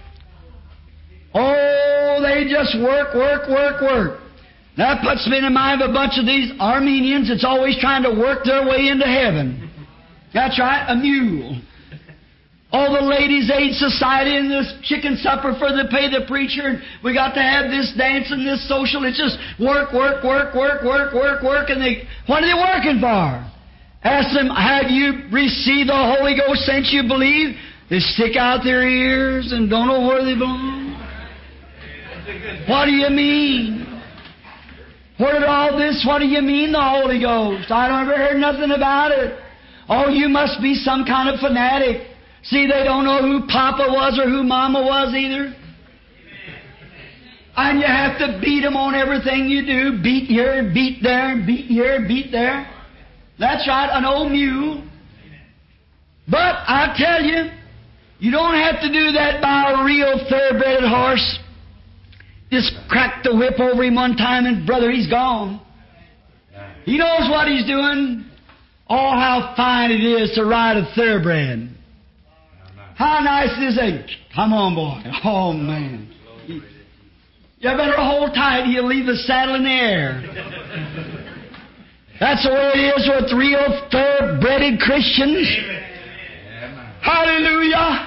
Oh, they just work, work, work, work. That puts me in mind of a bunch of these Armenians that's always trying to work their way into heaven. That's right, a mule. All the ladies' aid society and this chicken supper for the pay the preacher, and we got to have this dance and this social. It's just work, work, work, work, work, work, work, and they, what are they working for? Ask them, have you received the Holy Ghost since you believe? They stick out their ears and don't know where they belong. What do you mean? Where did all this, what do you mean the Holy Ghost? I never heard nothing about it. Oh, you must be some kind of fanatic. See, they don't know who Papa was or who Mama was either. And you have to beat them on everything you do. Beat here and beat there and beat here and beat there. That's right, an old mule. But I tell you, you don't have to do that by a real thoroughbred horse. Just crack the whip over him one time and, brother, he's gone. He knows what he's doing. Oh, how fine it is to ride a thoroughbred. How nice it is to... Come on, boy. Oh, man. You better hold tight. He'll leave the saddle in the air. That's the way it is with real thoroughbred Christians. Amen. Hallelujah.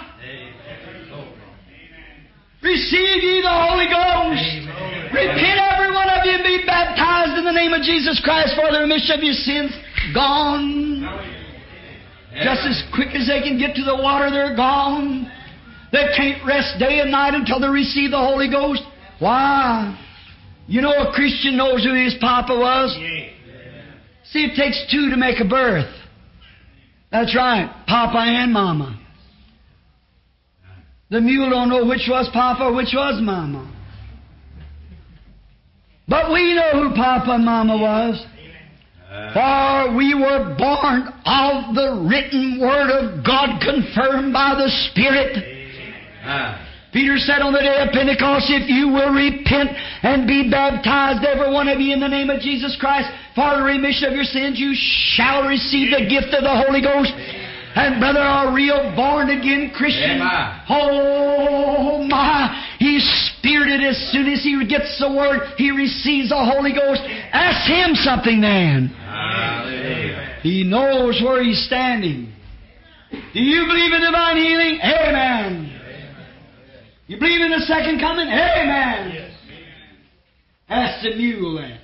Receive ye the Holy Ghost. Amen. Repent, every one of you, and be baptized in the name of Jesus Christ for the remission of your sins. Gone. Just as quick as they can get to the water, they're gone. They can't rest day and night until they receive the Holy Ghost. Why? You know a Christian knows who his papa was. See, it takes two to make a birth. That's right, Papa and Mama. The mule don't know which was Papa or which was Mama. But we know who Papa and Mama was. For we were born of the written Word of God, confirmed by the Spirit. Ah. Peter said on the day of Pentecost, if you will repent and be baptized, every one of you, in the name of Jesus Christ, for the remission of your sins, you shall receive the gift of the Holy Ghost. And brother, a real born-again Christian, Amen. oh my, he's spirited as soon as he gets the Word, he receives the Holy Ghost. Ask him something then. Hallelujah. He knows where he's standing. Do you believe in divine healing? Amen. You believe in the second coming? Amen. Ask the mule then.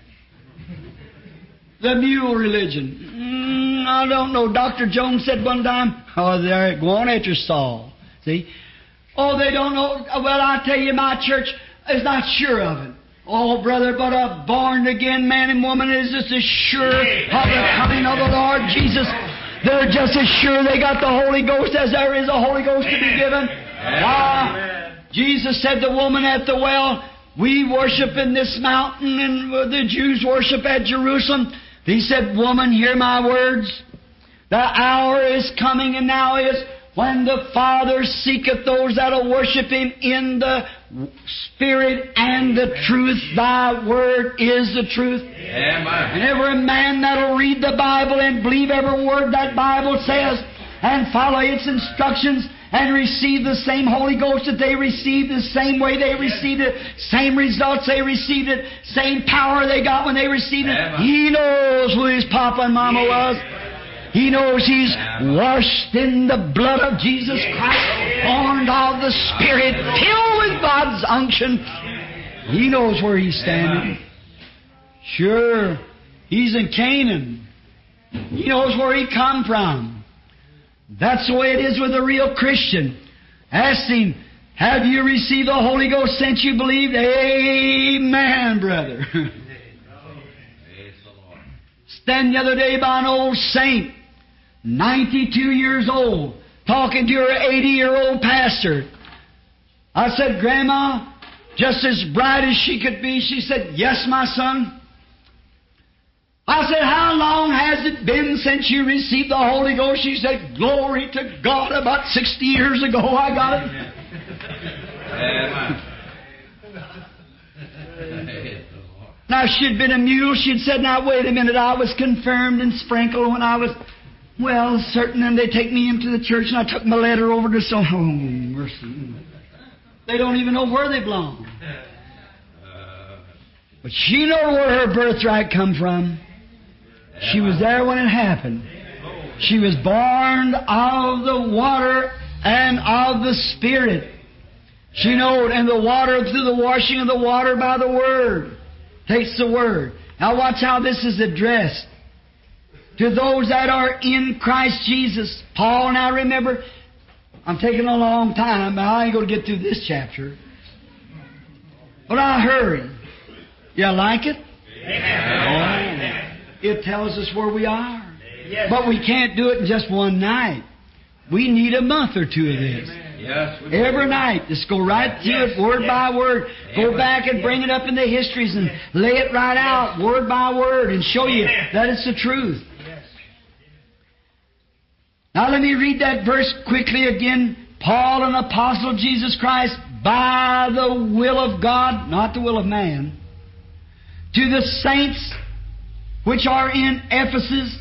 The mule religion. Mm, I don't know. Doctor Jones said one time, oh, they're going after Saul. See? Oh, they don't know. Well, I tell you, my church is not sure of it. Oh, brother, but a born-again man and woman is just as sure of the coming of the Lord Jesus. They're just as sure they got the Holy Ghost as there is a Holy Ghost to be given. Why? Jesus said the woman at the well, we worship in this mountain and the Jews worship at Jerusalem. He said, woman, hear my words. The hour is coming and now is when the Father seeketh those that will worship Him in the Spirit and the truth. Thy word is the truth. Amen. And every man that will read the Bible and believe every word that Bible says and follow its instructions and receive the same Holy Ghost that they received, the same way they received it, same results they received it, same power they got when they received it. He knows who his Papa and Mama was. He knows he's washed in the blood of Jesus Christ, born of the Spirit, filled with God's unction. He knows where he's standing. Sure, he's in Canaan. He knows where he come from. That's the way it is with a real Christian. Ask him, have you received the Holy Ghost since you believed? Amen, brother. Stand the other day by an old saint, ninety-two years old, talking to her eighty-year-old pastor. I said, Grandma, just as bright as she could be, she said, yes, my son. I said, how long has it been since you received the Holy Ghost? She said, glory to God, about sixty years ago I got it. Amen. Now, if she'd been a mule, she'd said, now, wait a minute, I was confirmed and sprinkled when I was, well, certain, and they take me into the church, and I took my letter over to some, oh, mercy. They don't even know where they belong. But she knew where her birthright come from. She was there when it happened. She was born of the water and of the Spirit. She knowed, and the water, through the washing of the water by the Word. Takes the Word. Now watch how this is addressed. To those that are in Christ Jesus. Paul, now remember, I'm taking a long time, but I ain't going to get through this chapter. But I hurry. You like it? Amen. Oh. It tells us where we are. But we can't do it in just one night. We need a month or two of this. Yes, we Every do. night. Just go right through Yes, it, word yes. by word. Go Every- back and bring it up in the histories and lay it right out, word by word, and show you that it's the truth. Now let me read that verse quickly again. Paul, an apostle of Jesus Christ, by the will of God, not the will of man, to the saints which are in Ephesus,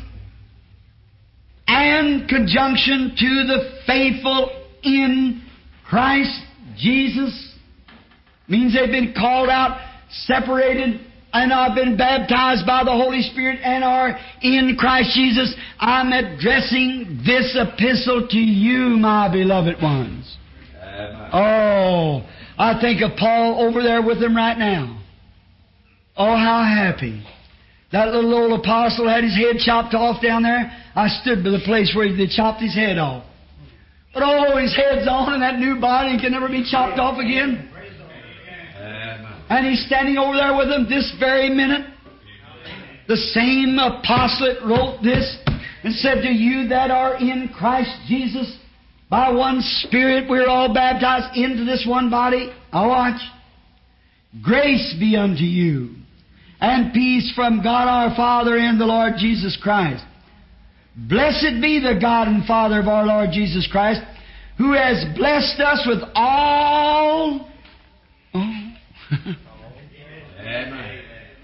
and conjunction to the faithful in Christ Jesus. Means they've been called out, separated, and have been baptized by the Holy Spirit and are in Christ Jesus. I'm addressing this epistle to you, my beloved ones. Amen. Oh, I think of Paul over there with them right now. Oh, how happy. That little old apostle had his head chopped off down there. I stood by the place where they chopped his head off. But oh, his head's on in that new body and can never be chopped off again. Amen. And he's standing over there with them this very minute. The same apostle that wrote this and said, to you that are in Christ Jesus, by one Spirit we're all baptized into this one body. Now watch. Grace be unto you, and peace from God our Father and the Lord Jesus Christ. Blessed be the God and Father of our Lord Jesus Christ, who has blessed us with all... Oh. Amen.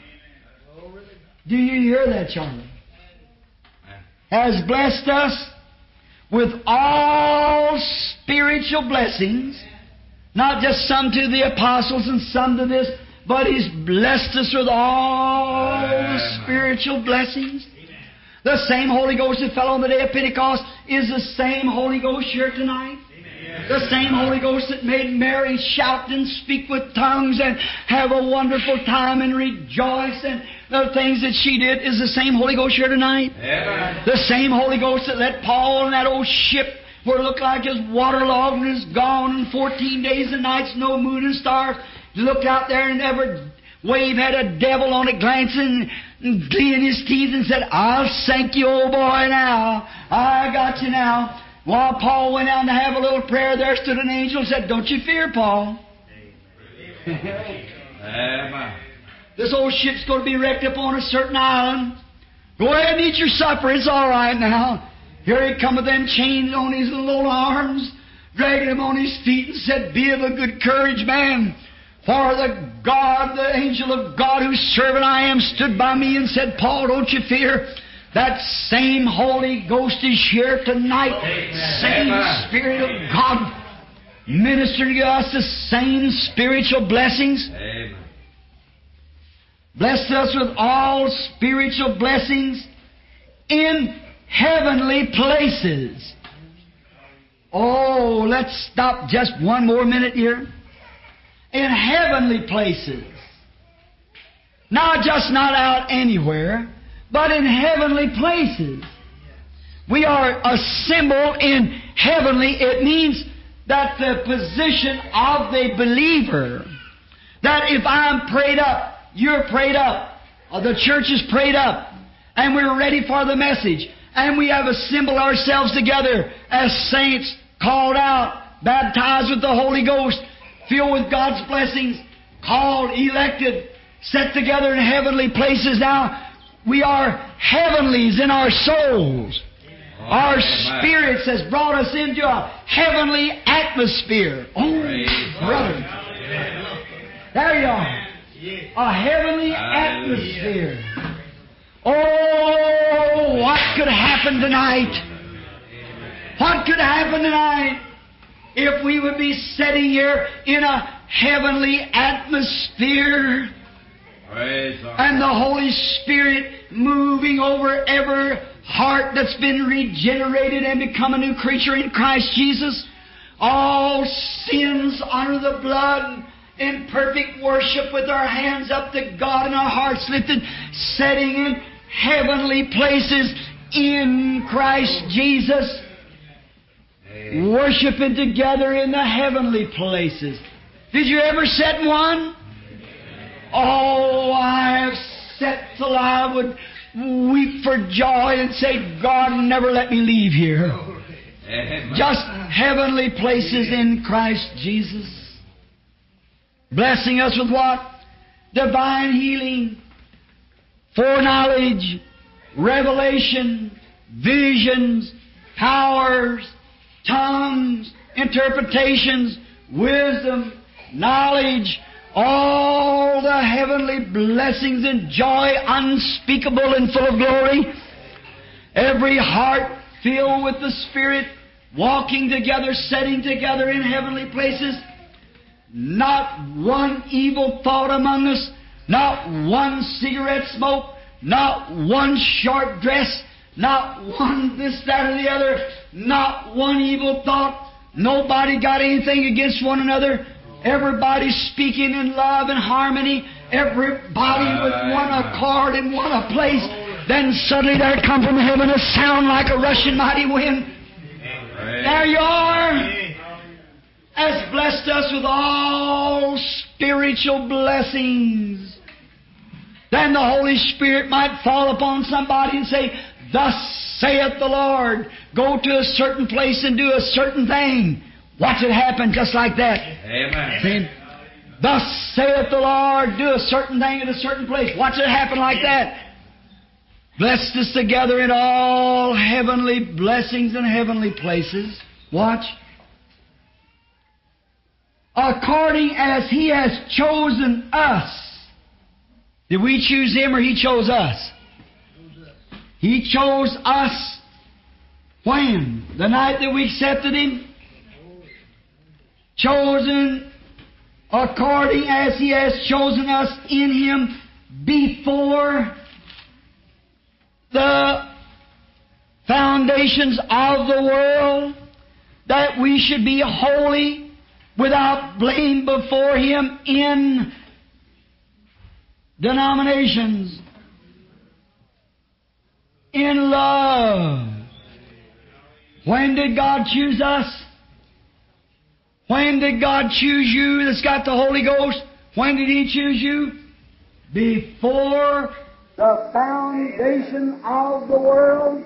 Do you hear that, Charlie? Has blessed us with all spiritual blessings, not just some to the apostles and some to this, but He's blessed us with all the spiritual blessings. The same Holy Ghost that fell on the day of Pentecost is the same Holy Ghost here tonight. The same Holy Ghost that made Mary shout and speak with tongues and have a wonderful time and rejoice and the things that she did is the same Holy Ghost here tonight. Amen. The same Holy Ghost that let Paul in that old ship where it looked like it was waterlogged and is gone in fourteen days and nights, no moon and stars. Looked out there and every wave had a devil on it glancing and gleaming his teeth and said, I'll sink you, old boy, now. I got you now. While Paul went out to have a little prayer, there stood an angel and said, don't you fear, Paul. Amen. This old ship's going to be wrecked up on a certain island. Go ahead and eat your supper. It's all right now. Here he come with them chains on his little arms, dragging him on his feet and said, be of a good courage, man. For the God, the angel of God whose servant I am, stood by me and said, Paul, don't you fear. That same Holy Ghost is here tonight. Amen. Same Amen. Spirit of God ministering to us the same spiritual blessings. Amen. Blessed us with all spiritual blessings in heavenly places. Oh, let's stop just one more minute here. In heavenly places. Not just not out anywhere, but in heavenly places. We are assembled in heavenly. It means that the position of the believer, that if I'm prayed up, you're prayed up, or the church is prayed up, and we're ready for the message, and we have assembled ourselves together as saints, called out, baptized with the Holy Ghost, filled with God's blessings, called, elected, set together in heavenly places. Now, we are heavenlies in our souls. Our spirits has brought us into a heavenly atmosphere. Oh, brother. There you are. A heavenly atmosphere. Oh, what could happen tonight? What could happen tonight if we would be sitting here in a heavenly atmosphere? And the Holy Spirit moving over every heart that's been regenerated and become a new creature in Christ Jesus. All sins under the blood in perfect worship with our hands up to God and our hearts lifted, setting in heavenly places in Christ Jesus. Worshiping together in the heavenly places. Did you ever set in one? Oh, I have sat till I would weep for joy and say, God, never let me leave here. Amen. Just heavenly places in Christ Jesus. Blessing us with what? Divine healing, foreknowledge, revelation, visions, powers, tongues, interpretations, wisdom, knowledge, all the heavenly blessings and joy unspeakable and full of glory. Every heart filled with the Spirit, walking together, sitting together in heavenly places. Not one evil thought among us, not one cigarette smoke, not one short dress, not one this, that, or the other, not one evil thought. Nobody got anything against one another. Everybody speaking in love and harmony. Everybody with one accord in one place. Then suddenly there come from heaven a sound like a rushing mighty wind. There you are. Has blessed us with all spiritual blessings. Then the Holy Spirit might fall upon somebody and say, "Thus saith the Lord." Go to a certain place and do a certain thing. Watch it happen just like that. Amen. See? Thus saith the Lord. Do a certain thing at a certain place. Watch it happen like that. Blessed us together in all heavenly blessings and heavenly places. Watch. According as He has chosen us. Did we choose Him or He chose us? He chose us when? The night that we accepted Him? Chosen according as He has chosen us in Him before the foundations of the world, that we should be holy, without blame before Him in denominations, in love. When did God choose us? When did God choose you that's got the Holy Ghost? When did He choose you? Before the foundation of the world.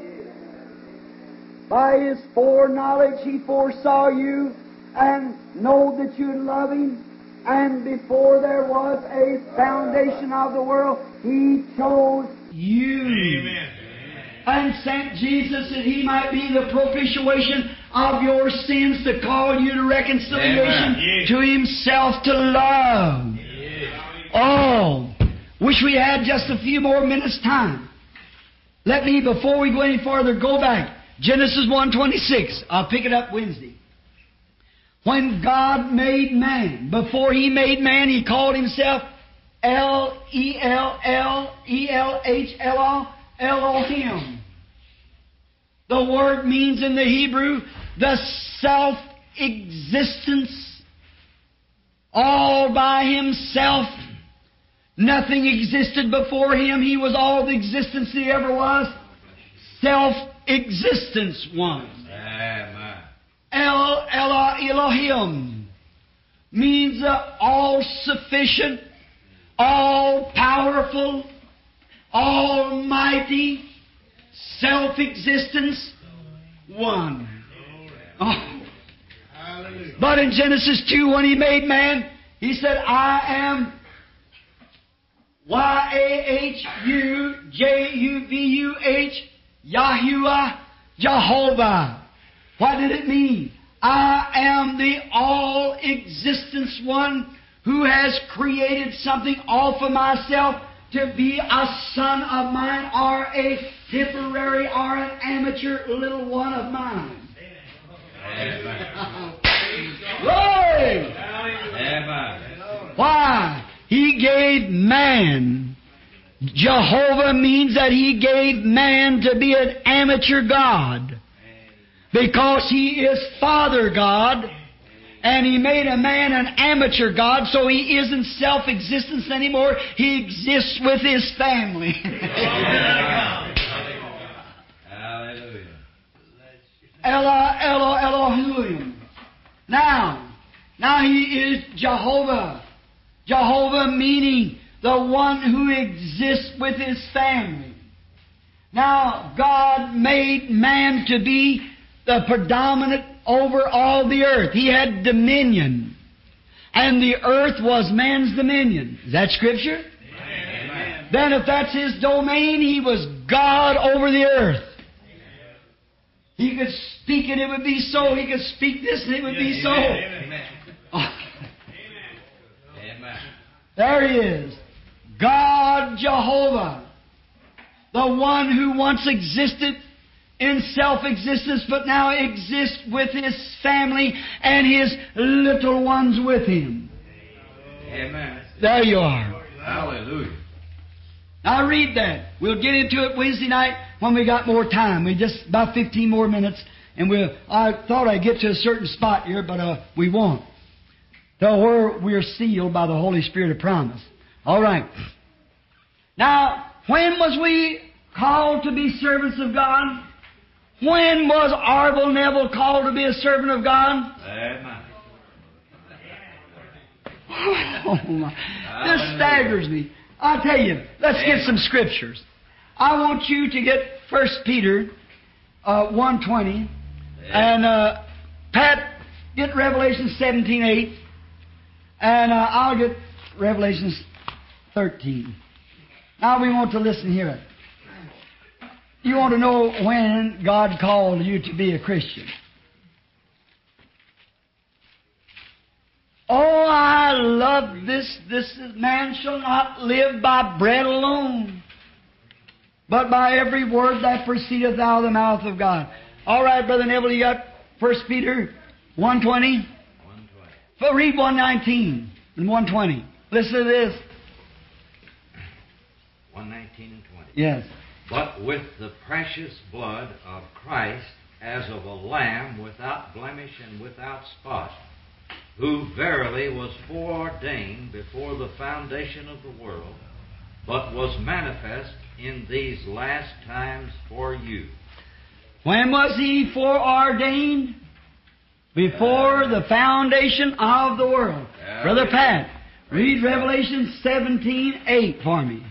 By His foreknowledge He foresaw you and know that you love Him. And before there was a foundation of the world, He chose you. Amen. And sent Jesus that He might be the propitiation of your sins, to call you to reconciliation, Amen. to Himself, to love. Oh, wish we had just a few more minutes' time. Let me, before we go any farther, go back. Genesis one twenty-six. I'll pick it up Wednesday. When God made man, before He made man, He called Himself El E L L E L H L O, Elohim. The word means in the Hebrew the self-existence, all by Himself. Nothing existed before Him. He was all the existence He ever was. Self-existence one. Amen. El Elo Elohim means uh, all-sufficient, all-powerful, almighty, self-existence one. Oh. But in Genesis two, when He made man, He said, "I am Y A H U J U V U H, Yahuwah, Jehovah." What did it mean? I am the all-existence one who has created something all for myself to be a son of mine, or a temporary or an amateur little one of mine. Amen. Glory! Amen. Why? He gave man. Jehovah means that He gave man to be an amateur God. Because He is Father God, and He made a man an amateur God, so he isn't self-existence anymore. He exists with His family. Hallelujah. Elo, Elo, Elohim. Now, now He is Jehovah. Jehovah meaning the one who exists with His family. Now, God made man to be the predominant over all the earth. He had dominion. And the earth was man's dominion. Is that Scripture? Amen. Then if that's His domain, He was God over the earth. He could speak and it would be so. He could speak this and it would be so. Amen. Oh, Amen. there He is. God Jehovah. The one who once existed in self-existence but now exists with His family and His little ones with Him. Amen. There you are. Hallelujah. Now read that. We'll get into it Wednesday night when we got more time. We just about fifteen more minutes, and we'll. I thought I'd get to a certain spot here, but uh, we won't. Though where we're sealed by the Holy Spirit of promise. All right. Now, when was we called to be servants of God? When was Arvel Neville called to be a servant of God? Amen. Oh my. This staggers me. I'll tell you, let's get some scriptures. I want you to get First Peter uh, one twenty, and uh, Pat, get Revelation seventeen eight, and uh, I'll get Revelation thirteen. Now we want to listen here. You want to know when God called you to be a Christian. Oh, I love this. This is, man shall not live by bread alone, but by every word that proceedeth out of the mouth of God. All right, Brother Neville, you got First Peter one twenty? one twenty. Well, read one nineteen and one twenty. Listen to this. one nineteen and twenty. Yes. But with the precious blood of Christ as of a lamb without blemish and without spot, who verily was foreordained before the foundation of the world, but was manifest in these last times for you. When was He foreordained? Before the foundation of the world. Yeah. Brother Pat, read Revelation seventeen eight for me.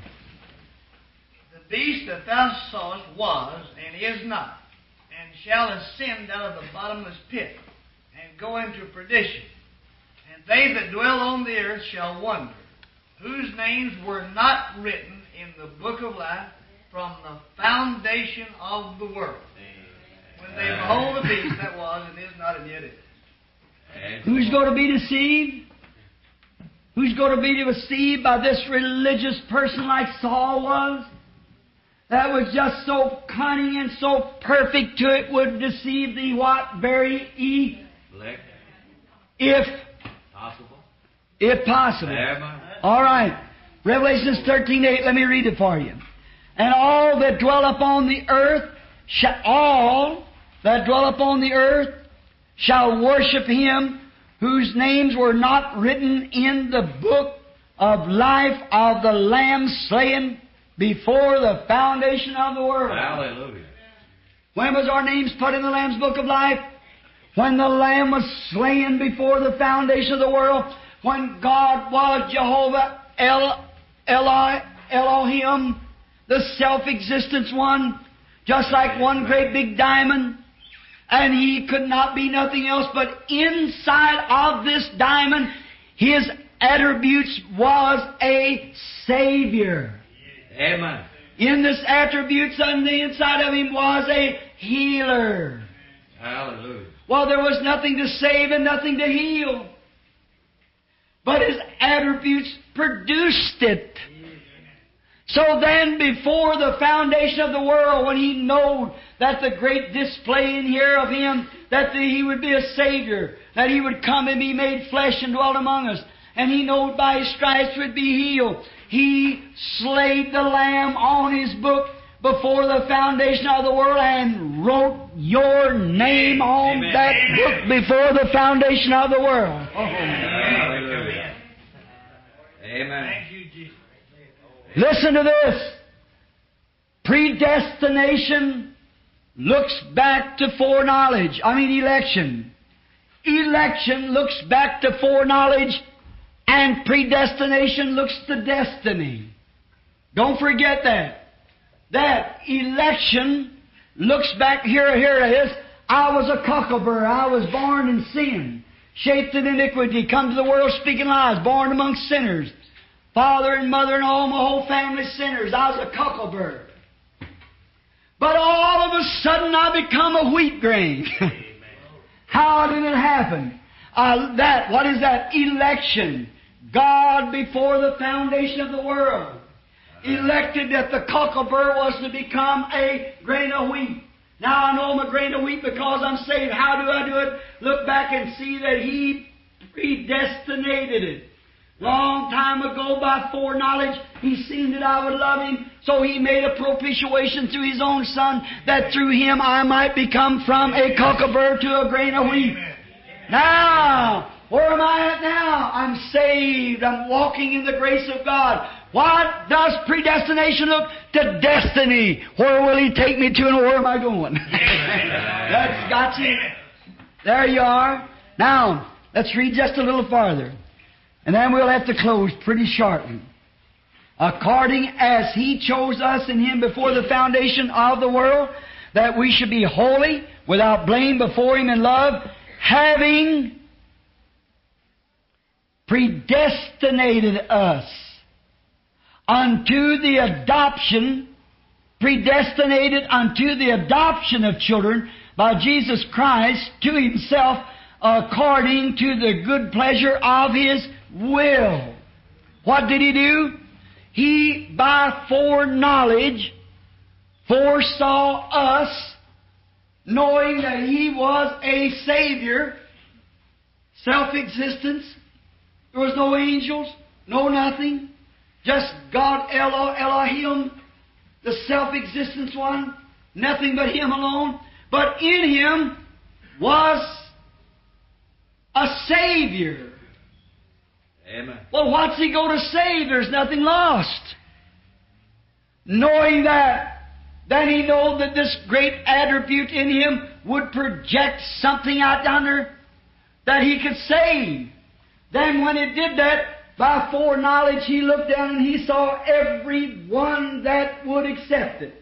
The beast that thou sawest was, and is not, and shall ascend out of the bottomless pit, and go into perdition. And they that dwell on the earth shall wonder, whose names were not written in the book of life from the foundation of the world, when they behold the beast that was, and is not, and yet is. Who's going to be deceived? Who's going to be deceived by this religious person like Saul was? That was just so cunning and so perfect to it would deceive thee what? Very e- Elect. if Possible. if possible. Amen. All right. Revelation thirteen eight, let me read it for you. And all that dwell upon the earth, shall, all that dwell upon the earth shall worship Him whose names were not written in the book of life of the Lamb slain before the foundation of the world. Hallelujah. When was our names put in the Lamb's book of life? When the Lamb was slain before the foundation of the world. When God was Jehovah El, Eli, Elohim, the self-existence one, just like one great big diamond. And He could not be nothing else, but inside of this diamond, His attributes was a Savior. Amen. In this attributes on the inside of Him was a healer. Hallelujah. Well, there was nothing to save and nothing to heal. But His attributes produced it. So then, before the foundation of the world, when He knowed that the great display in here of Him, that the, He would be a Savior, that He would come and be made flesh and dwell among us, and He knowed by His stripes would be healed, He slayed the Lamb on His book before the foundation of the world and wrote your name on Amen. that Amen. book before the foundation of the world. Oh. Hallelujah. Amen. Thank you, Jesus. Listen to this. Predestination looks back to foreknowledge. I mean election. Election looks back to foreknowledge, and predestination looks to destiny. Don't forget that. That election looks back, here, here it is. I was a cockleburr. I was born in sin, shaped in iniquity, come to the world speaking lies, born among sinners. Father and mother and all my whole family sinners. I was a cockleburr. But all of a sudden I become a wheat grain. How did it happen? Uh, that, what is that? Election. God, before the foundation of the world, elected that the cockleburr was to become a grain of wheat. Now I know I'm a grain of wheat because I'm saved. How do I do it? Look back and see that He predestinated it. Long time ago, by foreknowledge, He seen that I would love Him, so He made a propitiation through His own Son, that through Him I might become from a cockleburr to a grain of wheat. Now, where am I at now? I'm saved. I'm walking in the grace of God. What does predestination look? To destiny. Where will He take me to and where am I going? That's got you. There you are. Now, let's read just a little farther. And then we'll have to close pretty shortly. According as He chose us in Him before the foundation of the world, that we should be holy, without blame before Him in love, having predestinated us unto the adoption, predestinated unto the adoption of children by Jesus Christ to Himself, according to the good pleasure of His will. What did He do? He, by foreknowledge, foresaw us, knowing that He was a Savior, self-existence. There was no angels, no nothing. Just God, Elo, Elohim, the self-existence one. Nothing but Him alone. But in Him was a Savior. Amen. Well, what's He going to save? There's nothing lost. Knowing that, then He knew that this great attribute in Him would project something out down there that He could save. Then when it did that, by foreknowledge, He looked down and He saw every one that would accept it.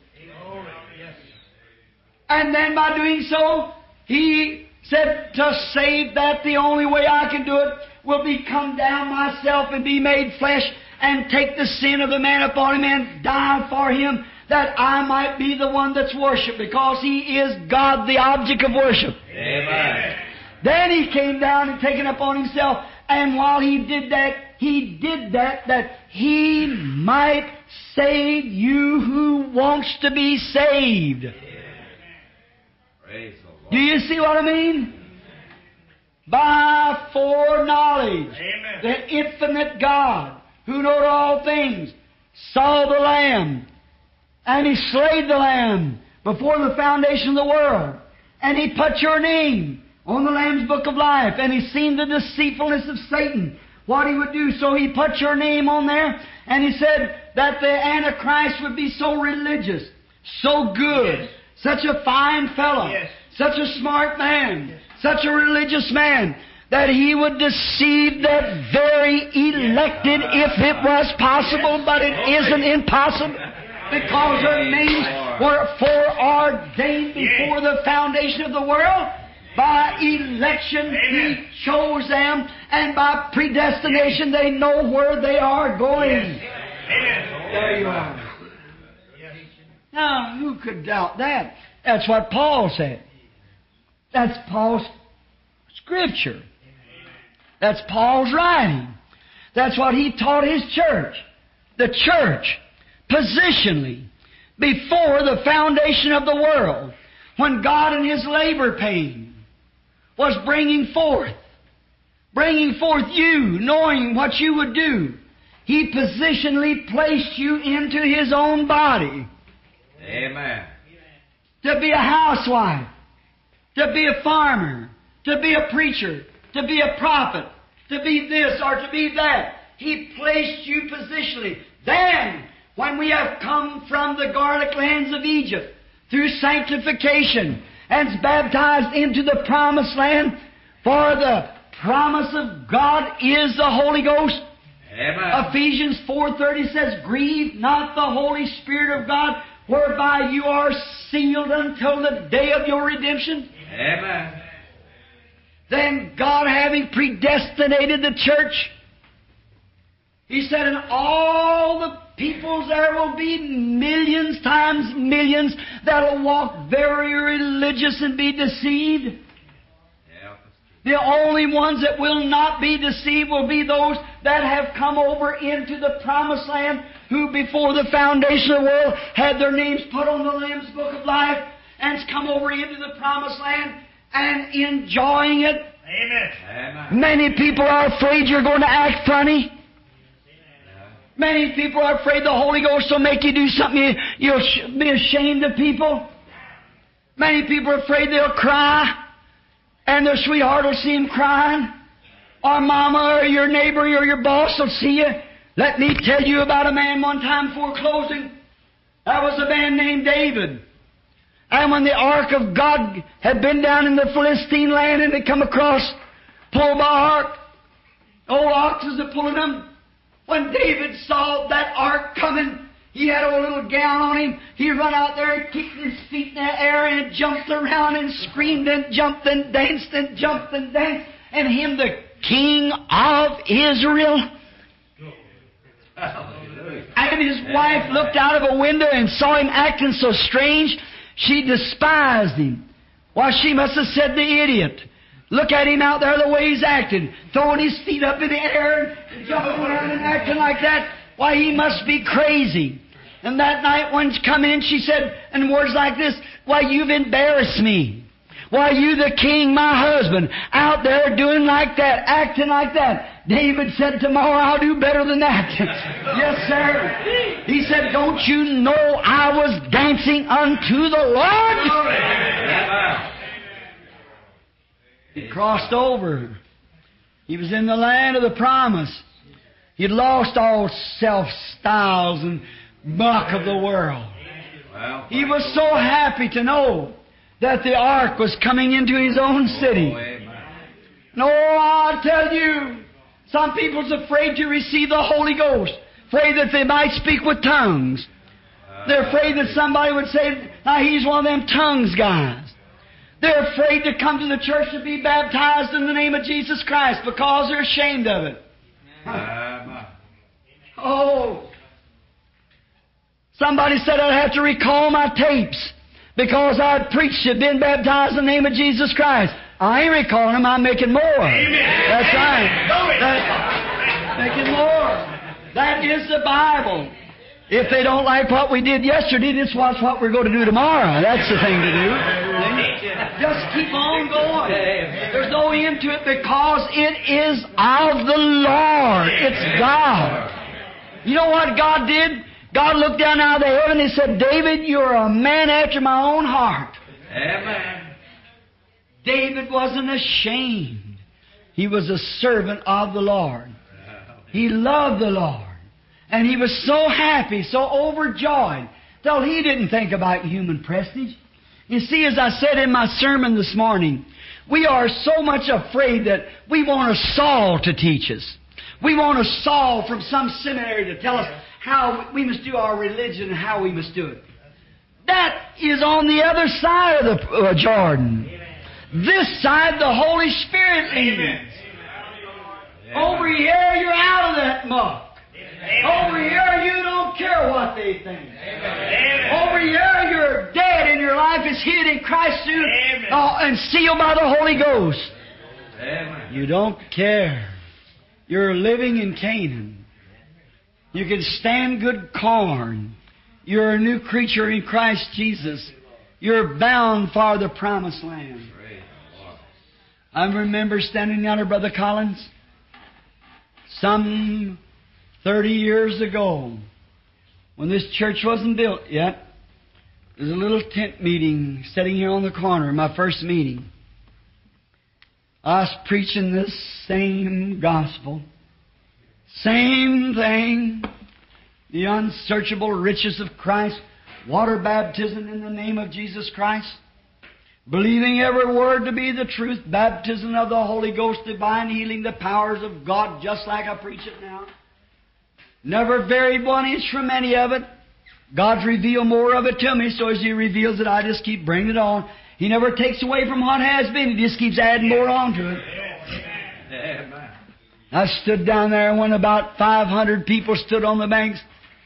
And then by doing so, He said, to save that, the only way I can do it will be come down myself and be made flesh and take the sin of the man upon Him and die for him, that I might be the one that's worshipped, because He is God, the object of worship. Amen. Then He came down and taken upon Himself, and while He did that, He did that that He might save you who wants to be saved. Praise the Lord. Do you see what I mean? By foreknowledge, Amen. the infinite God, who knowed all things, saw the Lamb, and He slayed the Lamb before the foundation of the world. And He put your name on the Lamb's Book of Life, and He seen the deceitfulness of Satan, what he would do. So He put your name on there, and He said that the Antichrist would be so religious, so good, Yes. such a fine fellow, Yes. such a smart man, such a religious man, that he would deceive the very elected if it was possible, but it isn't impossible, because their names were foreordained before the foundation of the world. By election, He chose them, and by predestination, they know where they are going. Amen. There you are. Now, who could doubt that? That's what Paul said. That's Paul's Scripture. That's Paul's writing. That's what he taught his church. The church, positionally, before the foundation of the world, when God in His labor pain was bringing forth, bringing forth you, knowing what you would do, He positionally placed you into His own body. Amen. To be a housewife, to be a farmer, to be a preacher, to be a prophet, to be this or to be that. He placed you positionally. Then, when we have come from the garlic lands of Egypt, through sanctification, and baptized into the promised land, for the promise of God is the Holy Ghost. Amen. Ephesians four thirty says, grieve not the Holy Spirit of God, whereby you are sealed until the day of your redemption? Amen. Then God, having predestinated the church, He said, in all the peoples there will be millions times millions that will walk very religious and be deceived. The only ones that will not be deceived will be those that have come over into the Promised Land, who before the foundation of the world had their names put on the Lamb's Book of Life, and has come over into the Promised Land and enjoying it. Amen. Amen. Many people are afraid you're going to act funny. Many people are afraid the Holy Ghost will make you do something you, you'll sh- be ashamed of people. Many people are afraid they'll cry, and their sweetheart will see them crying, or mama or your neighbor or your boss will see you. Let me tell you about a man one time before closing. That was a man named David. And when the ark of God had been down in the Philistine land and had come across, pulled by ark, old oxes are pulling them. When David saw that ark coming, he had a little gown on him. He run out there and kicked his feet in the air and jumped around and screamed and jumped and danced and jumped and danced. And him, the King of Israel. And his wife looked out of a window and saw him acting so strange. She despised him. Why, she must have said, the idiot. Look at him out there the way he's acting, throwing his feet up in the air and jumping around and acting like that. Why, he must be crazy. And that night when she come in, she said, in words like this, why, you've embarrassed me. Why, you the king, my husband, out there doing like that, acting like that. David said, tomorrow I'll do better than that. Yes, sir. He said, don't you know I was dancing unto the Lord? He crossed over. He was in the land of the promise. He'd lost all self-styles and muck of the world. He was so happy to know that the ark was coming into his own city. No, I tell you, some people's afraid to receive the Holy Ghost, afraid that they might speak with tongues. They're afraid that somebody would say, now he's one of them tongues guys. They're afraid to come to the church to be baptized in the name of Jesus Christ because they're ashamed of it. Oh, somebody said I'd have to recall my tapes because I'd preached and been baptized in the name of Jesus Christ. I ain't recalling them, I'm making more. Amen. That's right. That's making more. That is the Bible. If they don't like what we did yesterday, just watch what we're going to do tomorrow. That's the thing to do. Just keep on going. There's no end to it because it is of the Lord. It's God. You know what God did? God looked down out of the heaven and said, David, you're a man after my own heart. Amen. David wasn't ashamed. He was a servant of the Lord. He loved the Lord. And he was so happy, so overjoyed, till he didn't think about human prestige. You see, as I said in my sermon this morning, we are so much afraid that we want a Saul to teach us. We want a Saul from some seminary to tell us how we must do our religion and how we must do it. That is on the other side of the uh, Jordan. This side, the Holy Spirit leads. Over here, you're out of that muck. Over here, you don't care what they think. Amen. Over here, you're dead and your life is hid in Christ through, uh, and sealed by the Holy Ghost. Amen. You don't care. You're living in Canaan. You can stand good corn. You're a new creature in Christ Jesus. You're bound for the promised land. I remember standing yonder, Brother Collins, some Thirty years ago, when this church wasn't built yet, there was a little tent meeting sitting here on the corner, my first meeting. I was preaching this same gospel, same thing, the unsearchable riches of Christ, water baptism in the name of Jesus Christ, believing every word to be the truth, baptism of the Holy Ghost, divine healing, the powers of God, just like I preach it now. Never varied one inch from any of it. God's revealed more of it to me, so as He reveals it, I just keep bringing it on. He never takes away from what has been. He just keeps adding more on to it. Amen. I stood down there when about five hundred people stood on the banks,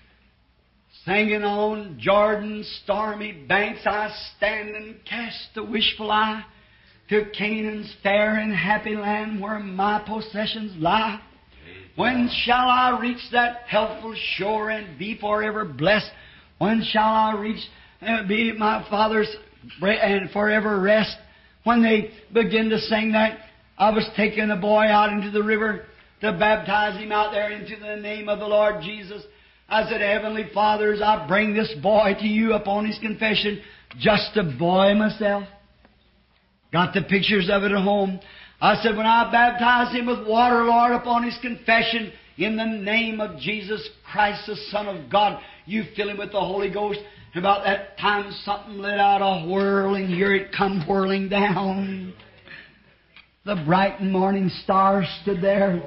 singing on Jordan's stormy banks. I stand and cast a wishful eye to Canaan's fair and happy land where my possessions lie. When shall I reach that healthful shore and be forever blessed? When shall I reach and be my Father's and forever rest? When they begin to sing that, I was taking a boy out into the river to baptize him out there into the name of the Lord Jesus. I said, Heavenly Father, as I bring this boy to you upon his confession, just a boy myself. Got the pictures of it at home. I said, when I baptize him with water, Lord, upon his confession, in the name of Jesus Christ, the Son of God, you fill him with the Holy Ghost. And about that time, something let out a whirl, and here it come whirling down. The bright morning star stood there.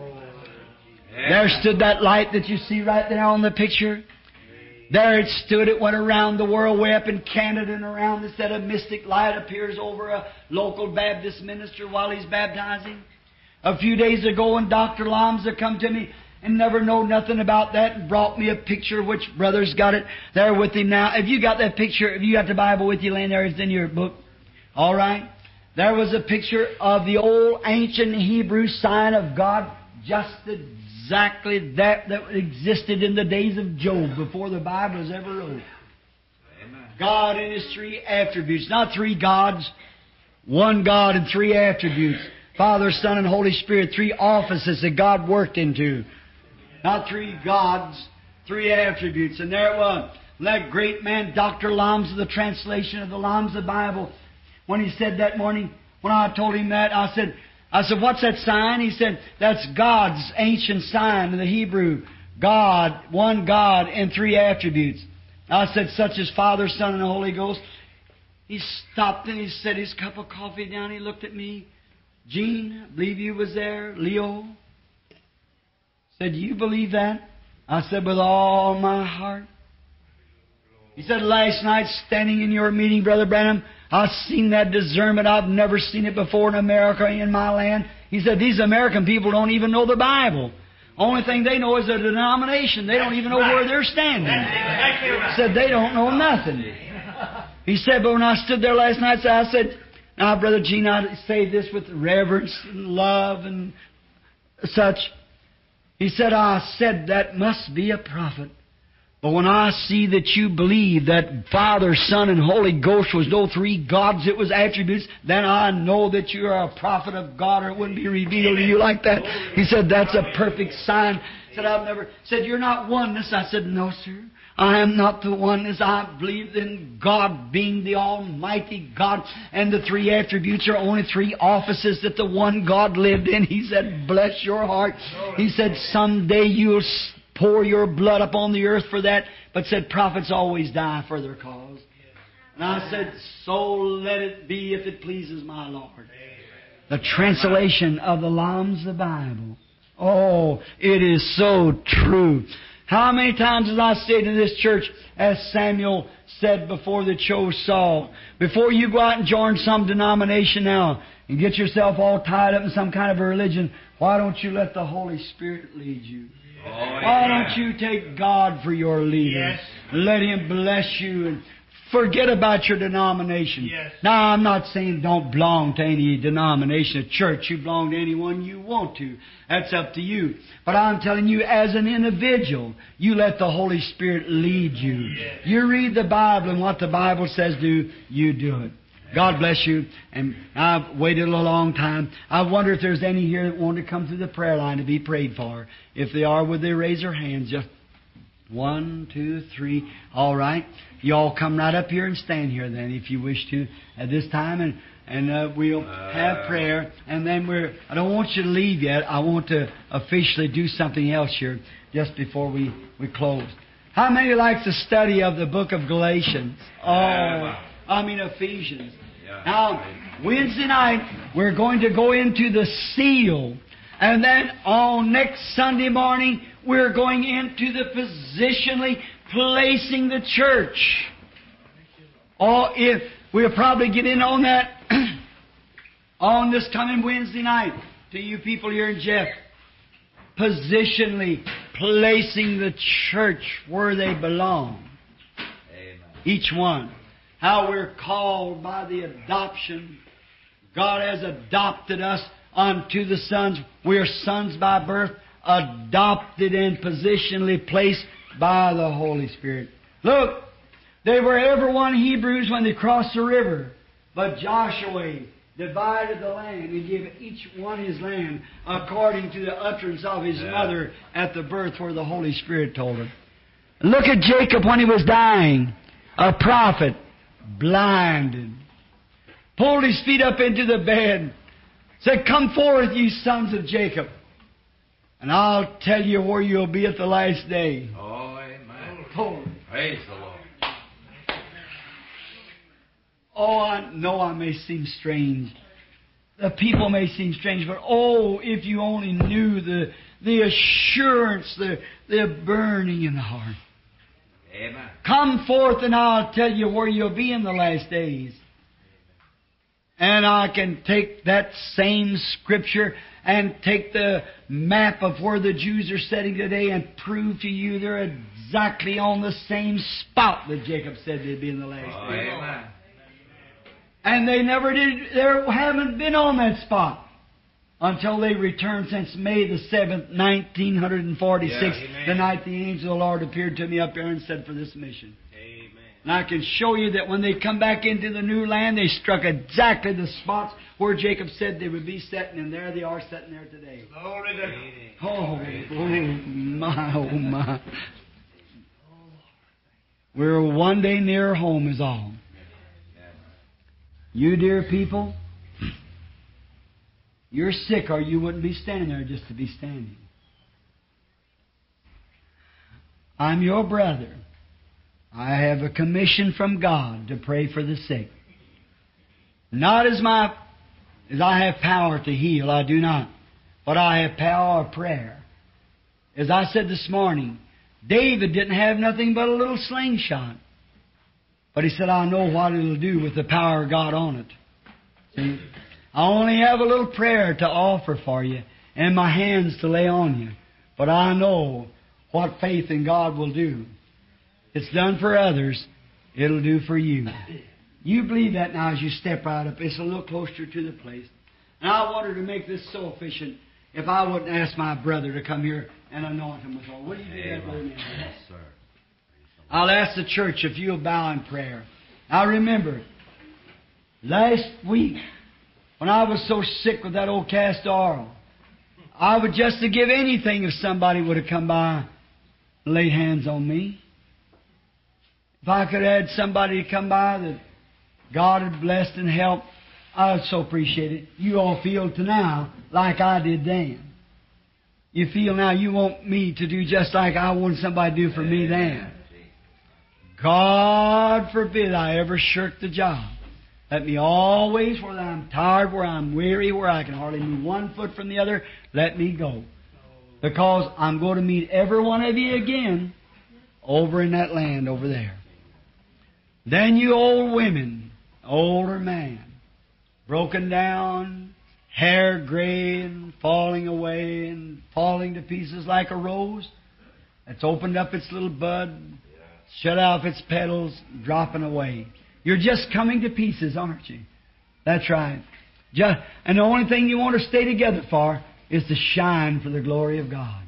There stood that light that you see right there on the picture. There it stood. It went around the world, way up in Canada and around. It said a mystic light appears over a local Baptist minister while he's baptizing. A few days ago, when Doctor Lomza come to me and never know nothing about that and brought me a picture, which brother's got it there with him now. Have you got that picture? Have you got the Bible with you laying there? It's in your book. All right. There was a picture of the old ancient Hebrew sign of God, just exactly that that existed in the days of Job before the Bible was ever wrote. Amen. God in His three attributes. Not three gods, one God and three attributes. Father, Son, and Holy Spirit. Three offices that God worked into. Not three gods, three attributes. And there it was. That great man, Doctor Lomza, the translation of the Lomza Bible, when he said that morning, when I told him that, I said, I said, what's that sign? He said, that's God's ancient sign in the Hebrew. God, one God, and three attributes. I said, such as Father, Son, and the Holy Ghost. He stopped and he set his cup of coffee down. He looked at me. Gene, I believe you was there. Leo. Said, do you believe that? I said, with all my heart. He said, last night, standing in your meeting, Brother Branham, I've seen that discernment. I've never seen it before in America, in my land. He said, these American people don't even know the Bible. Only thing they know is a denomination. They don't even know where they're standing. He said, they don't know nothing. He said, but when I stood there last night, I said, now, Brother Gene, I say this with reverence and love and such. He said, I said, that must be a prophet. But when I see that you believe that Father, Son, and Holy Ghost was no three gods, it was attributes, then I know that you are a prophet of God, or it wouldn't be revealed to you like that. He said, that's a perfect sign. He said, I've never said, you're not oneness. I said, no, sir. I am not the oneness. I believe in God being the Almighty God, and the three attributes are only three offices that the one God lived in. He said, bless your heart. He said, someday you'll pour your blood upon the earth for that. But said, prophets always die for their cause. And I said, so let it be if it pleases my Lord. The translation of the Lomza Bible. Oh, it is so true. How many times have I said in this church, as Samuel said before they chose Saul, before you go out and join some denomination now and get yourself all tied up in some kind of a religion, why don't you let the Holy Spirit lead you? Oh, why don't you take God for your leader? Yes. Let Him bless you and forget about your denomination. Yes. Now, I'm not saying don't belong to any denomination, a church. You belong to anyone you want to. That's up to you. But I'm telling you, as an individual, you let the Holy Spirit lead you. Yes. You read the Bible, and what the Bible says do, you do it. God bless you. And I've waited a long time. I wonder if there's any here that want to come through the prayer line to be prayed for. If they are, would they raise their hands? Just one, two, three. All right. You all come right up here and stand here then, if you wish to, at this time. And and uh, we'll have prayer. And then we're, I don't want you to leave yet. I want to officially do something else here just before we, we close. How many likes the study of the book of Galatians? Oh, I mean Ephesians. Now, Wednesday night, we're going to go into the seal. And then on next Sunday morning, we're going into the positionally placing the church. Oh, if we'll probably get in on that on this coming Wednesday night to you people here in Jeff. Positionally placing the church where they belong. Amen. Each one. How we're called by the adoption. God has adopted us unto the sons. We are sons by birth, adopted and positionally placed by the Holy Spirit. Look, they were ever one Hebrews when they crossed the river, but Joshua divided the land and gave each one his land according to the utterance of his Yeah. mother at the birth where the Holy Spirit told him. Look at Jacob when he was dying, a prophet, blinded, pulled his feet up into the bed, said, "Come forth, ye sons of Jacob, and I'll tell you where you'll be at the last day." Oh, amen. Glory. Praise the Lord. Oh, I know I may seem strange. The people may seem strange, but oh, if you only knew the the assurance, the, the burning in the heart. Amen. Come forth and I'll tell you where you'll be in the last days. And I can take that same Scripture and take the map of where the Jews are sitting today and prove to you they're exactly on the same spot that Jacob said they'd be in the last Oh, days. amen. And they never did, they haven't been on that spot until they returned since May the seventh, nineteen forty-six, Yeah, amen. the night the angel of the Lord appeared to me up there and said, "For this mission." Amen. And I can show you that when they come back into the new land, they struck exactly the spots where Jacob said they would be sitting, and there they are sitting there today. Glory to God. Oh, oh my, oh my. We're one day nearer home is all. You dear people, you're sick or you wouldn't be standing there just to be standing. I'm your brother. I have a commission from God to pray for the sick. Not as my as I have power to heal, I do not. But I have power of prayer. As I said this morning, David didn't have nothing but a little slingshot. But he said, "I know what it'll do with the power of God on it." See? I only have a little prayer to offer for you and my hands to lay on you. But I know what faith in God will do. It's done for others, it'll do for you. You believe that now as you step right up. It's a little closer to the place. And I wanted to make this so efficient if I wouldn't ask my brother to come here and anoint him with oil. Will you do that, Brother Mann? Yes, sir. I'll ask the church if you'll bow in prayer. Now remember, last week, when I was so sick with that old cast oil, I would just to give anything if somebody would have come by and laid hands on me. If I could have had somebody to come by that God had blessed and helped, I would so appreciate it. You all feel to now like I did then. You feel now you want me to do just like I wanted somebody to do for me then. God forbid I ever shirk the job. Let me always, whether I'm tired, where I'm weary, where I can hardly move one foot from the other, let me go. Because I'm going to meet every one of you again over in that land over there. Then you old women, older man, broken down, hair gray and falling away and falling to pieces like a rose that's opened up its little bud, shut off its petals, dropping away. You're just coming to pieces, aren't you? That's right. Just, and the only thing you want to stay together for is to shine for the glory of God.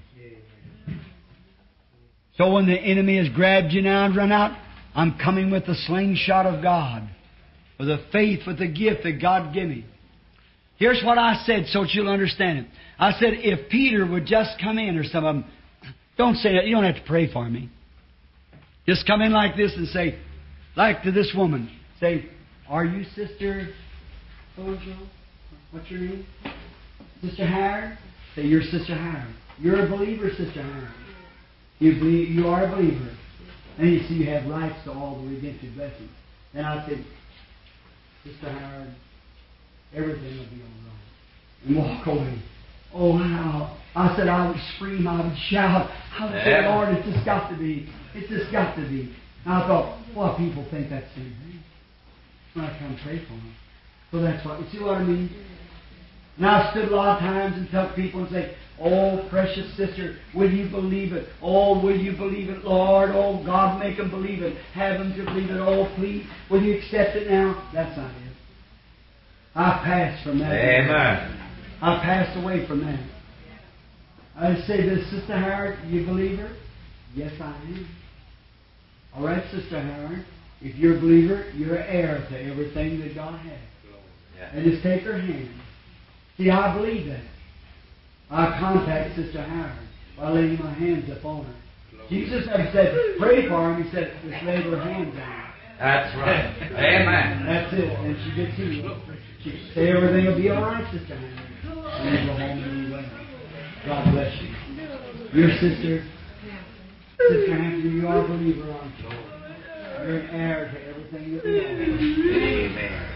So when the enemy has grabbed you now and run out, I'm coming with the slingshot of God, with the faith, with the gift that God gave me. Here's what I said so that you'll understand it. I said, if Peter would just come in, or some of them, don't say that. You don't have to pray for me. Just come in like this and say, like to this woman, say, "Are you Sister so-and-so? What's your name? Sister Howard?" Say, "You're Sister Howard. You're a believer, Sister Howard. You believe, you are a believer." And you see you have rights to all the redemptive blessings. Then I said, "Sister Howard, everything will be all right." And walk away. Oh, how. I said I would scream, I would shout. I would say, Yeah. Lord, it's just got to be. It's just got to be. And I thought, well, people think that's the same thing. When I come pray for them. So that's what, you see what I mean? And I've stood a lot of times and tell people and say, oh, precious sister, will you believe it? Oh, will you believe it, Lord? Oh, God, make them believe it. Have them to believe it. Oh, please, will you accept it now? That's not it. I've passed from that. Amen. I've passed away from that. I say this, Sister Howard, you believe her? Yes, I am. All right, Sister Howard. If you're a believer, you're an heir to everything that God has. Yeah. And just take her hand. See, I believe that. I contact Sister Howard by laying my hands upon her. Jesus never said, pray for her. He said, just lay your hands on her. That's right. Amen. That's it. And she gets healed. She say everything will be all right, Sister Howard. And you go home and be well. God bless you. Your sister, Sister Hampton, you are a believer, aren't you? You're an heir to everything that we have. Amen.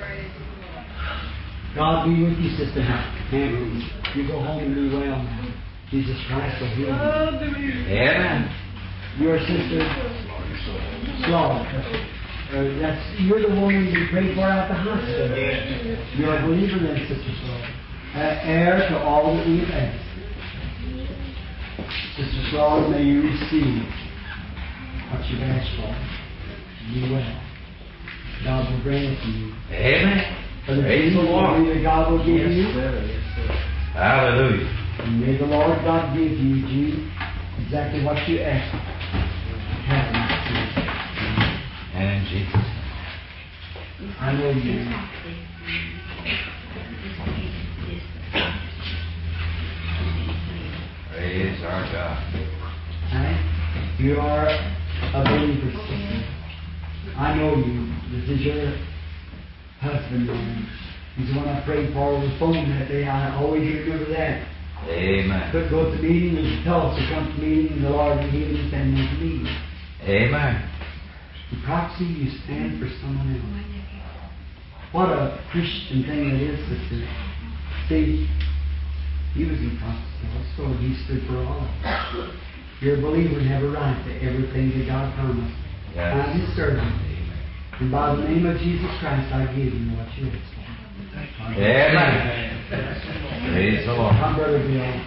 God be with you, Sister Hampton. You go home and be well now. Jesus Christ will heal you. Amen. Your sister, Slaw. Uh, that's, you're the woman we prayed for out the hospital. You're a believer then, Sister Slaw. Uh, heir to all that we've asked. Sister Slaw, may you receive what you've asked for. Be well. God will grant it to you. Amen. For the Praise the Lord. that God will give Yes, you. sir. Yes, sir. Hallelujah. And may the Lord God give you, Jean, exactly what you asked for. Happiness. And Jesus. I know you. Praise our God. Right? You are a believer, sister. I know you. This is your husband. He's the one I prayed for over the phone that day. I always remember that. Amen. Could go to the meeting and tell us to come to the meeting, and the Lord will heal you and make the meeting. Amen. In proxy, you stand for someone else. What a Christian thing it is, sister. See, he was in proxy also, and he stood for all of us. You're a believer and have a right to everything that God promised. Yes. I'm his servant. And by the name of Jesus Christ, I give you what you asked for. Amen. Praise the Lord. My brother Bill,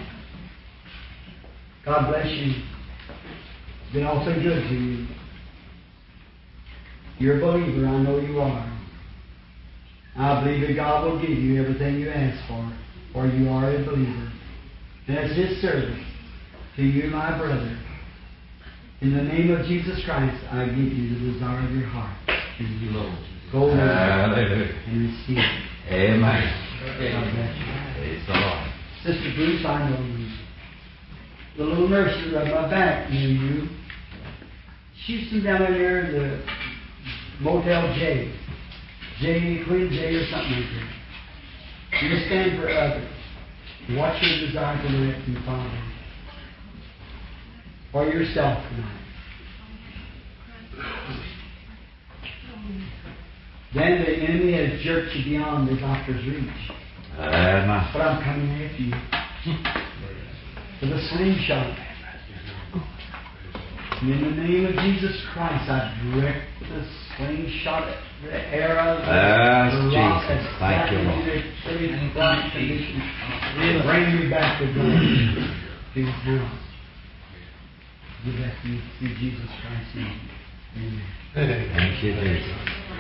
God bless you. It's been awfully good to you. You're a believer, I know you are. I believe that God will give you everything you ask for, for you are a believer. And as his servant, to you, my brother, in the name of Jesus Christ, I give you the desire of your heart. And you, Lord, go over and receive it. Amen. God bless you. Praise the Lord. Sister Bruce, I know you. The little nurse that rubbed my back knew you. She's from down there in the Motel J. J, Queen J or something like that. You stand for others. What's your desire tonight from the Father? For yourself tonight. Then the enemy has jerked you beyond the doctor's reach. Amen. But I'm coming after you. For the slingshot. And in the name of Jesus Christ, I direct the slingshot, the arrow, Yes, the rock, Jesus. Thank you, Lord. It'll bring me back to God, to his house. Give that to me through Jesus Christ's name. Amen. Thank you, Jesus.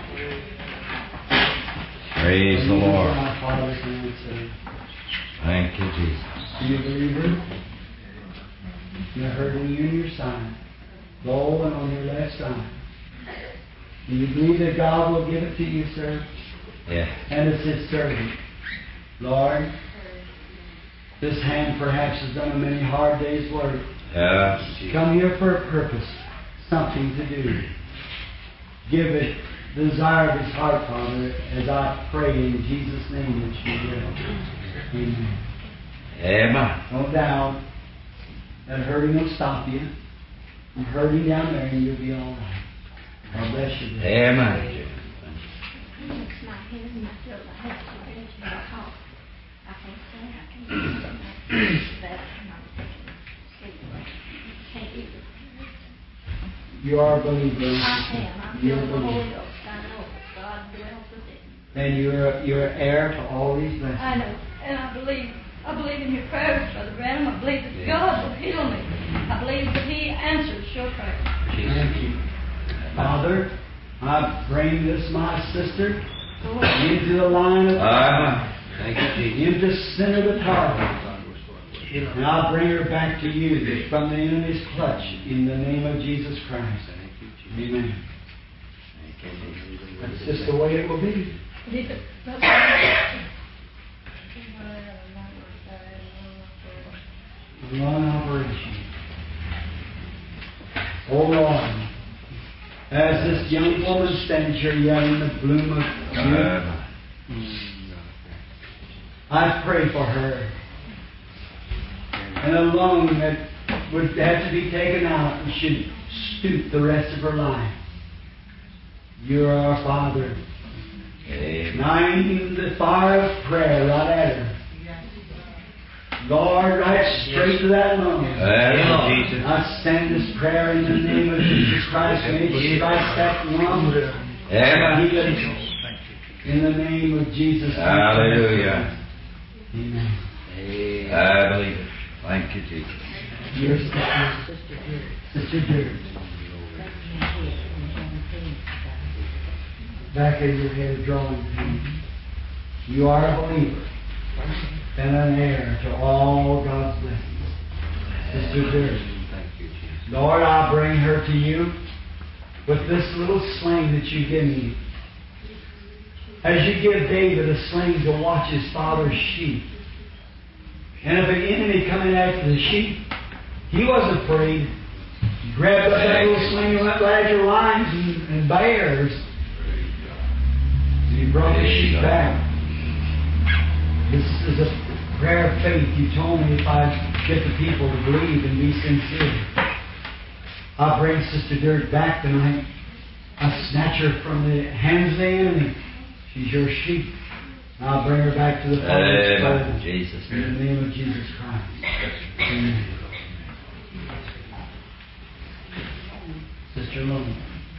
Praise the Lord. My Father, can I say, Thank you, Jesus. do you believe it? You're hurting you in your side, low and on your left side. Do you believe that God will give it to you, sir? Yeah. And as his servant, Lord, this hand perhaps has done a many hard days' work. Yes. Come here for a purpose, something to do. Give it the desire of his heart, Father, as I pray in Jesus' name that you will. Amen. Amen. No doubt that hurting will stop you. I'm hurting down there and you'll be all right. God bless you. Amen. It's my hand, and I feel like I have to reach and talk. I can't say I can. You are a believer. I am. I'm filled with the Holy Ghost. I know that God dwells within me. Then you're a, you're an heir to all these blessings. I know. And I believe. I believe in your prayers, Brother Branham. I believe that God will heal me. I believe that He answers your prayers. Thank you. Father, I bring this, my sister, into the line of Ah, thank you, Jesus. into center the target. And I'll bring her back to you from the enemy's clutch in the name of Jesus Christ. Amen. That's just the way it will be. A long operation. Oh Lord, as this young woman stands here yet in the bloom of youth, I pray for her. And a lung that would have to be taken out and should stoop the rest of her life. You are our Father. Amen. Now aim the fire of prayer right at her. Lord, right straight to that lung. Amen, Jesus. I send this prayer in the name of Jesus Christ. May it strike that lung. Amen. Heal it in the name of Jesus Christ. Hallelujah. Amen. I believe it. Thank you, Jesus. Your sister, Sister Dirk. Back of your head, drawing pain. You are a believer and an heir to all God's blessings. Sister Dirk. Lord, I bring her to you with this little sling that you give me. As you give David a sling to watch his father's sheep. And if an enemy coming after the sheep, he wasn't afraid. He grabbed up that little sling and went right after lions and, and bears. And he brought the sheep back. This is a prayer of faith. You told me if I get the people to believe and be sincere. I bring Sister Dirk back tonight. I snatch her from the hands of the enemy. She's your sheep. I'll bring her back to the Father's presence. Jesus. In the name of Jesus Christ. Amen. Sister Lone.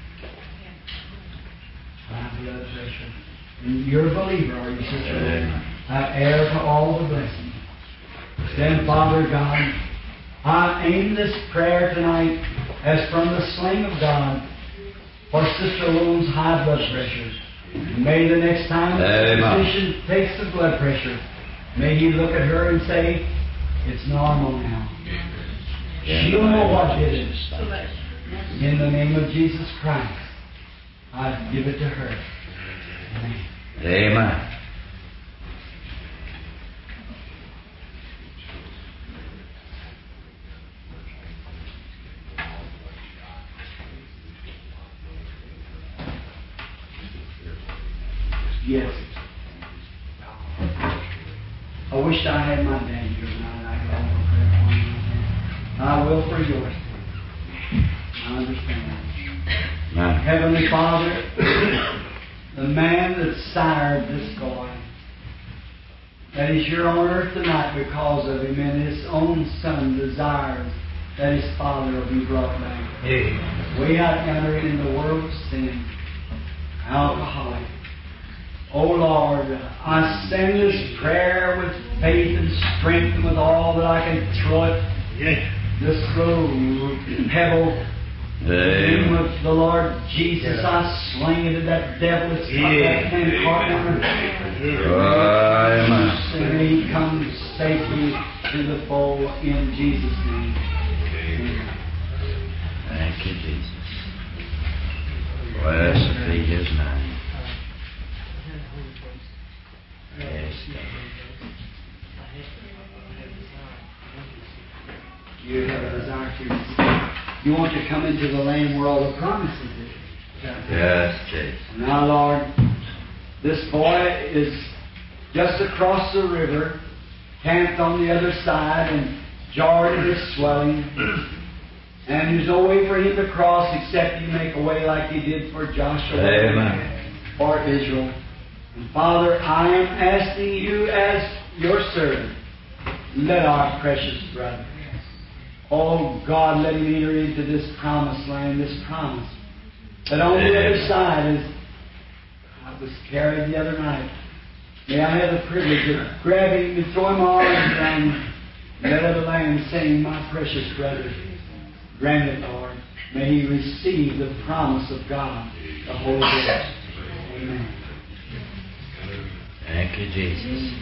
High blood pressure. And you're a believer, are you, Sister Lone? I heir to all the blessings. Then, Father God, I aim this prayer tonight as from the sling of God for Sister Lone's high blood pressure. May the next time the physician takes the blood pressure, may he look at her and say, it's normal now. She'll know what did it. In the name of Jesus Christ, I give it to her. Amen. Amen. Yes. I wish I had my dad here tonight. I could offer prayer for him. I will for yours. I understand. Amen. Heavenly Father, the man that sired this boy, that is here on earth tonight because of him, and his own son desires that his father will be brought back. Hey. Way out yonder in the world of sin, alcoholic. Oh Lord, I send this prayer with faith and strength and with all that I can throw it. Yeah. This little pebble. In the name of the Lord Jesus, I sling it at that devil that's got that hand caught on her. And may he come safely to the fold in Jesus' name. Amen. Thank you, Jesus. Blessed be His name. Yes. You have a desire to. You want to come into the land where all the promises are. Yes, Jesus. Now, Lord, this boy is just across the river, camped on the other side, and Jordan is swelling. And there's no way for him to cross except you make a way like you did for Joshua. Amen. For Israel. And Father, I am asking you as your servant let our precious brother, oh God, let him enter into this promised land, this promise. That on the other side is, I was carried the other night. May I have the privilege of grabbing him and throwing my arms around him and that other land saying, my precious brother, grant it, Lord. May he receive the promise of God, the Holy Ghost. Amen. Thank you, Jesus.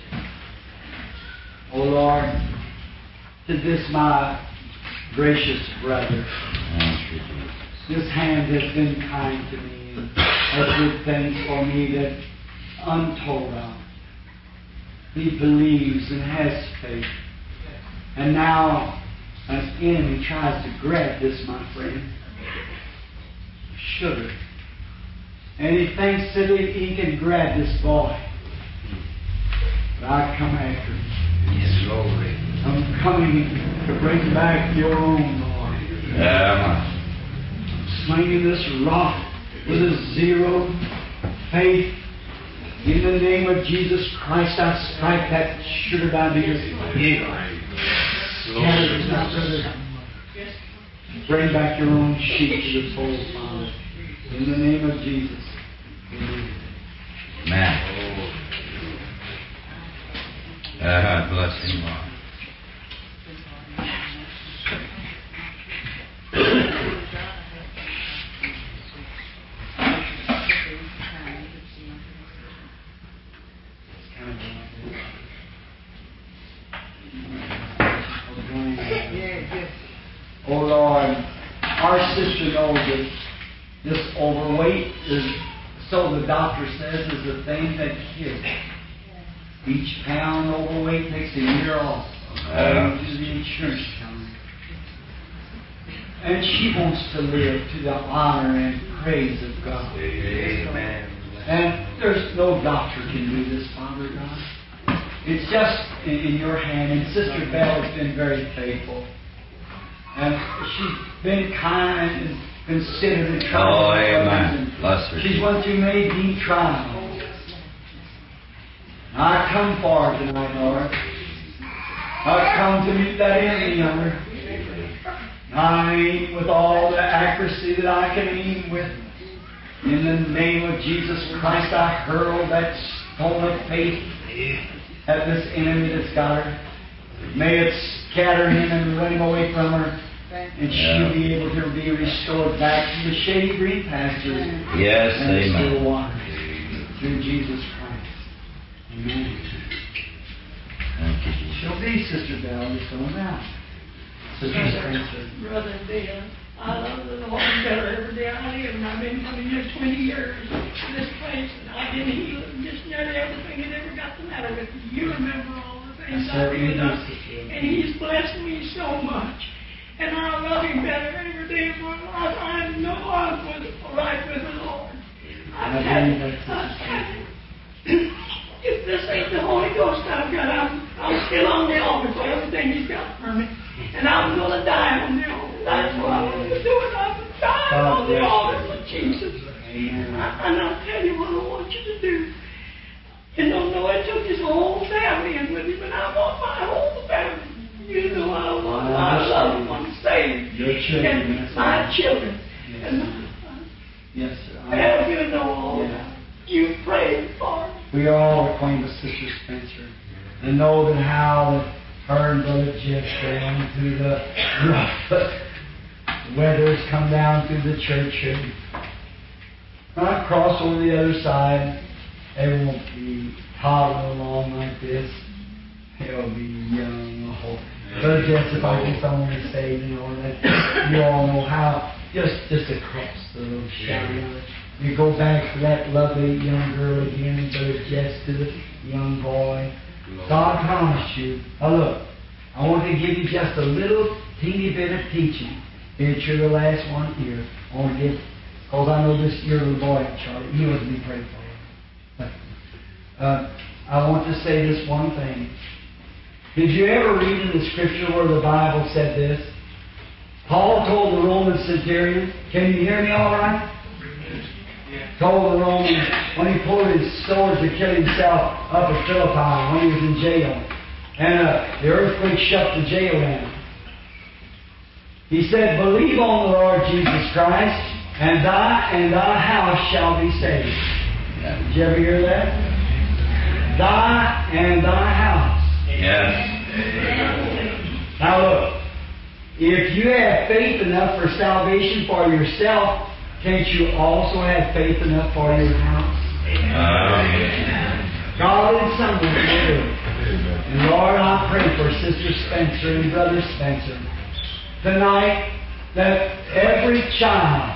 Oh Lord, to this my gracious brother, Thank you, Jesus. this hand has been kind to me and has did things for me that untold of. He believes and has faith. And now an enemy tries to grab this, my friend. Sugar. And he thinks that he, he can grab this boy. But I come after him. Yes, glory. I'm coming to bring back your own, Lord. Yeah, Slinging this rock with a zero faith. In the name of Jesus Christ, I strike that sugar diabetes. Bring back your own sheep to the fold, Father. In the name of Jesus. Amen. Amen. Uh, bless him, Lord. Oh Lord, our sister knows that this overweight is, so the doctor says, is the thing that kills. Each pound overweight takes a year off, according to the insurance company. And she wants to live to the honor and praise of God. Amen. And there's no doctor can do this, Father God. It's just in, in your hand. And Sister Bell has been very faithful. And she's been kind and considerate and tried. Oh, amen. Bless her. She's went through many deep trials. I come for her tonight, Lord. I come to meet that enemy on her. I aim with all the accuracy that I can aim with. In the name of Jesus Christ, I hurl that stone of faith at this enemy that's got her. May it scatter him and run him away from her. And she'll be able to be restored back to the shady green pastures. Yes, and the amen. still waters. Through Jesus Christ. Amen. Thank you, Jesus. She'll be Sister Bell just going out. Sister Spencer. Brother Bill, I love the Lord better every day I live, and I've been coming here twenty years to this place, and I've been healed just nearly everything that ever got the matter with me. You remember all the things I've been up, and He's blessed me so much. And I love Him better every day of my life. I know I'm with, right with the Lord. I tell you, I tell you, if this ain't the Holy Ghost I've got, I'm, I'm still on the altar for everything He's got for me. And I'm going to die on the altar. That's what I'm going to do. And I'm going to die on the altar for Jesus. And I'll tell you what I want you to do. You know, Noah took his whole family in with him, and I want my whole family. You know I want my loved ones saved. Your children. And my children. Yes, And my, yes sir. well, you know all Yeah. that. You pray for me. We are all acquainted with Sister Spencer and know that how that her and Brother Jeff down through the rough weather's come down through the church and when I cross over the other side, they won't be toddling along like this. They'll be young. Oh, Brother Jeff, if I just only say, you know, that you all know how just just across the little shadow. You go back to that lovely young girl again, Brother Jeff, to the young boy. God promised you. Now look, I want to give you just a little teeny bit of teaching. It's you're the last one here. I want to give, because I know this your little boy, Charlie. He was to be prayed for. Uh, I want to say this one thing. Did you ever read in the Scripture where the Bible said this? Paul told the Roman centurion, can you hear me all right? Told the Roman when he pulled his sword to kill himself up at Philippi when he was in jail. and uh, the earthquake shut the jail down. He said, believe on the Lord Jesus Christ, and thy and thy house shall be saved. Did you ever hear that? Thy and thy house. Yes. Now look, if you have faith enough for salvation for yourself, can't you also have faith enough for your house? Amen. God in some way will do it. And Lord, I pray for Sister Spencer and Brother Spencer tonight that every child,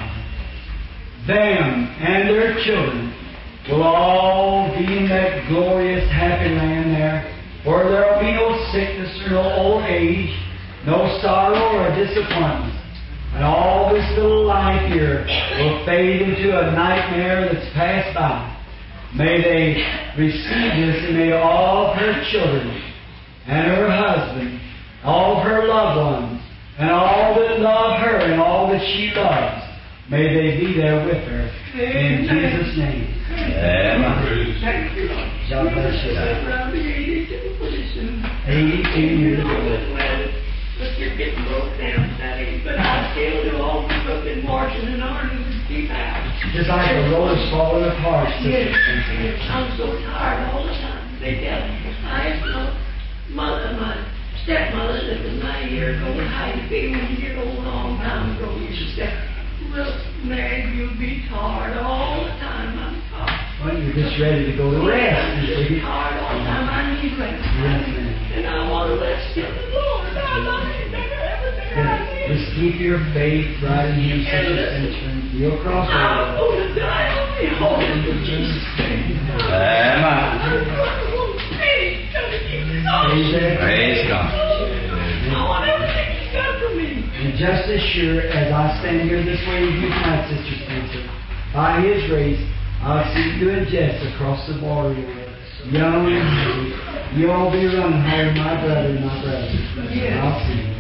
them and their children, will all be in that glorious happy land there, where there will be no sickness or no old age, no sorrow or disappointment. And all this little life here will fade into a nightmare that's passed by. May they receive this, and may all of her children and her husband, all of her loved ones, and all that love her and all that she loves, may they be there with her. In Jesus' name. Amen. Thank you, Lord. God bless you. I'll be eighty-two pretty soon. eighty-two years old. But you're getting broke down, Daddy. But I still do all the cooking, washing, and ironing to keep out. Just like the road is falling apart, Sister Yes, Spencer. yes. I'm so tired all the time. They tell me. I asked my mother, my stepmother, that was nine years old, how you feel when you get old a long time ago. She said, well, Meg, you'll be tired all the time. I'm tired. Well, you're just ready to go to rest. I'm You just see. tired all the time. I need rest. Yes, ma'am. And I want to rest in the Lord. I love Him better everything I need. Just keep your faith right in Him, Sister Spencer. You'll cross I'm over. going to die on the altar for Jesus' sake. Amen. I'm going to pay to keep it on. Amen. Praise God. I want everything He's got for me. And just as sure as I stand here this way with you tonight, Sister Spencer, by His grace, I'll see you and Jess across the border. Young and happy. You'll be running home, my brother and my brother. I'll see you.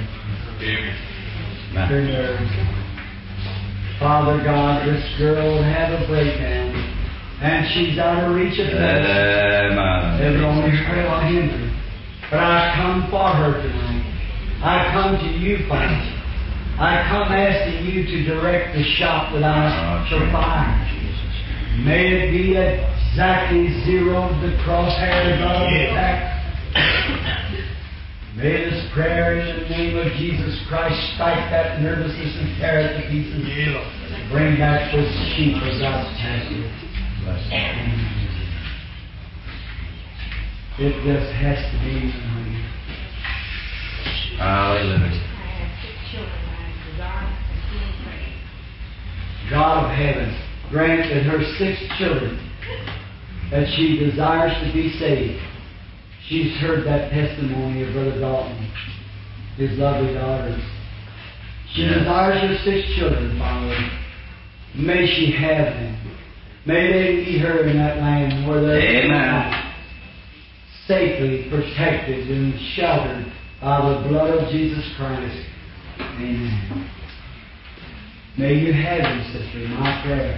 Amen. Father God, this girl will have a breakdown, and she's out of reach of faith. Amen. There's only her will hinder. But I come for her tonight. I come to you, Father. I come asking you to direct the shot that I shall fire. May it be exactly zeroed the crosshairs of the attack. May this prayer in the name of Jesus Christ strike that nervousness and tear it to pieces. Bring back the sheep of God's pasture. It just has to be, honey. Hallelujah. God of heaven, grant that her six children, that she desires to be saved. She's heard that testimony of Brother Dalton, his lovely daughter. She Yes. desires her six children, Father. May she have them. May they meet her in that land where they're Amen. safely protected and sheltered by the blood of Jesus Christ. Amen. May you have them, sister, my prayer.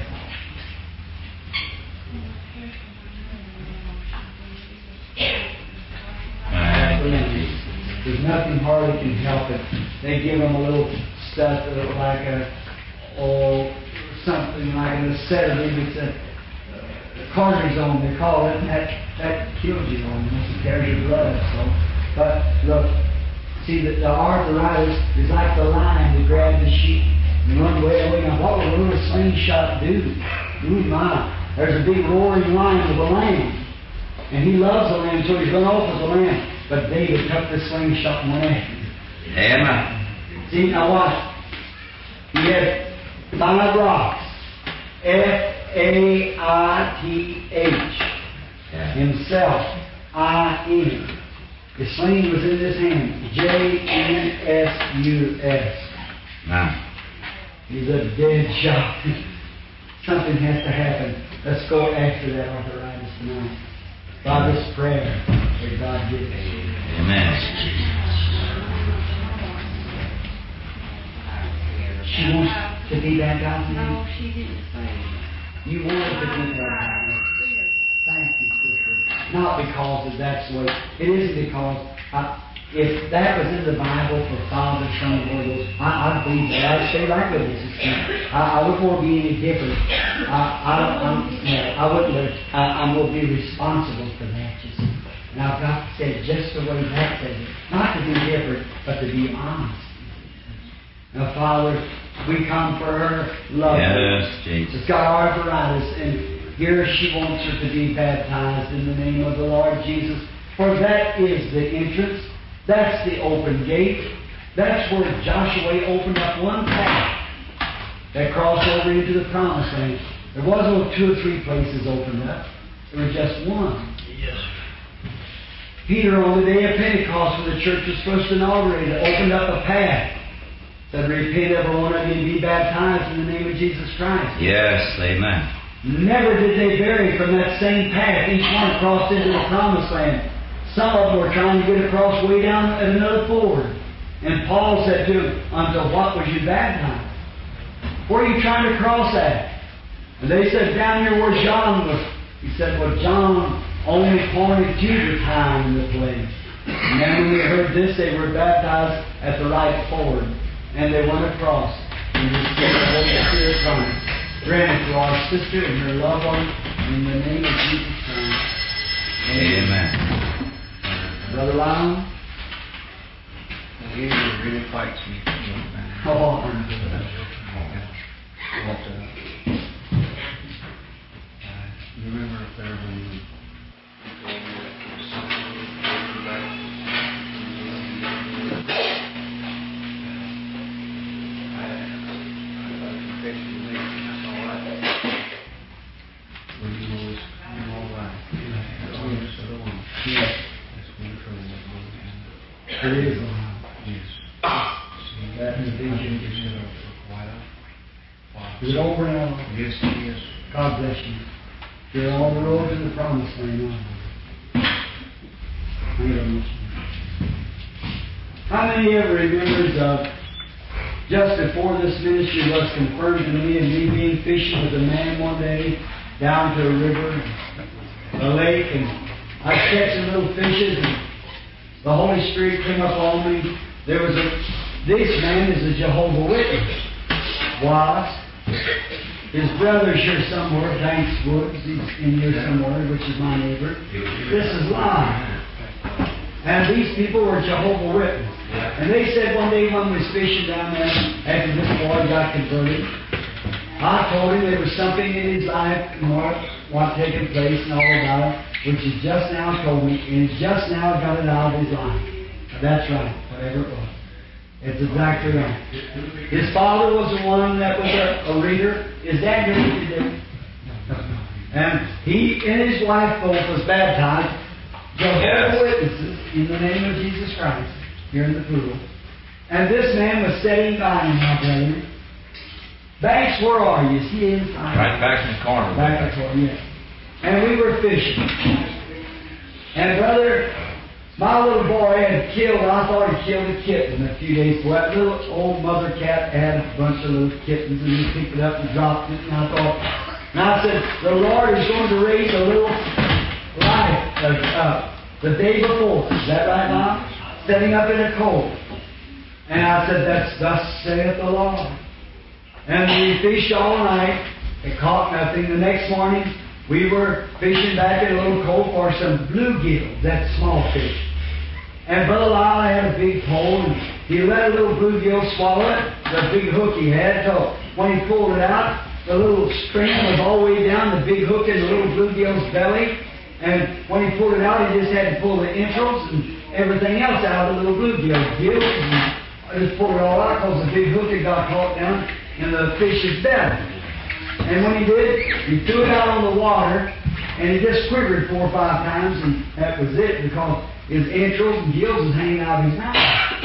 There's nothing hardly can help it. They give them a little stuff uh, like a, oh, something like a sedative. It's a, a cortisone, they call it, and that, that kills you almost. It tears your blood. So, but look, see that the arthritis is like the lion that grabbed the sheep and run away away. Now, what will a slingshot do? Ooh, my! There's a big roaring lion with a lamb, and he loves the lamb, so he's run off with the lamb. But David took the slingshot and went after him. Amen. See, now watch. He had five rocks. F A I T H. Himself. I N. The sling was in his hand. J N S U S. Now. He's a dead shot. Something has to happen. Let's go after that arthritis tonight. By this prayer that God gives us. Amen. She wants to be baptized? No, she didn't say. You want to be baptized? Thank you, sister. not because that that's the way. It isn't because I, if that was in the Bible for Father, Son, and Holy Ghost, I, I'd believe that. I'd stay right with this. I, I wouldn't want to be any different. I, I, I'm, I wouldn't. I, I'm going to be responsible for that. You see. And I've got to say it just the way that says it. Not to be different, but to be honest. Now, Father, we come for her love. Yes, Jesus. She's got arthritis, and here she wants her to be baptized in the name of the Lord Jesus. For that is the entrance. That's the open gate. That's where Joshua opened up one path that crossed over into the promised land. There wasn't no two or three places opened up. There was just one. Yes. Peter, on the day of Pentecost, when the church was first inaugurated, opened up a path. Said, repent, every one of you, and be baptized in the name of Jesus Christ. Yes, amen. Never did they vary from that same path. Each one crossed into the promised land. Some of them were trying to get across way down at another ford. And Paul said to them, unto what was you baptized? Where are you trying to cross at? And they said, down here where John was. He said, well, John only pointed to the time and the place. And then when they heard this, they were baptized at the right ford. And they went across and received the Holy Spirit promise. Grant it to our sister and her loved one in the name of Jesus Christ. Amen. Brother Lyon? He really fights me. Oh, But, uh, I remember if there when it is. Yes. That is I think vision. you set up for quite a while. Is it over now? Yes, yes. God bless you. You're on the road to the promised land now. Thank you very much. How many ever remembers uh, just before this ministry was confirmed to me and me being fishing with a man one day down to a river, a lake, and I was catching little fishes, and the Holy Spirit came up on me. There was a, this man is a Jehovah's Witness. Was. His brother's here somewhere, Banks Woods. He's in here somewhere, which is my neighbor. This is Lyon. And these people were Jehovah's Witnesses. And they said one day when we was fishing down there, after this boy got converted, I told him there was something in his life, more what taking place and all about it, which he just now told me, and he's just now got it out of his life. That's right, whatever it was. It's exactly right. His father was the one that was a, a reader. Is that your reader? And he and his wife both was baptized. Jehovah's Witnesses in the name of Jesus Christ here in the pool. And this man was sitting by him, my brother. Banks, where are you? Is he inside? Right back in the corner. Back in the corner, yes. And we were fishing. And brother, my little boy had killed, I thought he killed a kitten a few days before. That little old mother cat had a bunch of little kittens, and he picked it up and dropped it. And I thought, and I said, the Lord is going to raise a little life uh, uh, the day before. Is that right, Mom? Setting up in a cove. And I said, that's thus saith the Lord. And we fished all night. It caught nothing. The next morning, we were fishing back in a little cove for some bluegills, that small fish. And Brother Lyle had a big pole, and he let a little bluegill swallow it, the big hook he had, so when he pulled it out, the little string was all the way down, the big hook in the little bluegill's belly. And when he pulled it out, he just had to pull the entrails and everything else out of the little bluegill gills. And I just pulled it all out because the big hook had got caught down in the fish's belly. And when he did, he threw it out on the water, and he just quivered four or five times, and that was it, because his entrails and gills was hanging out of his mouth.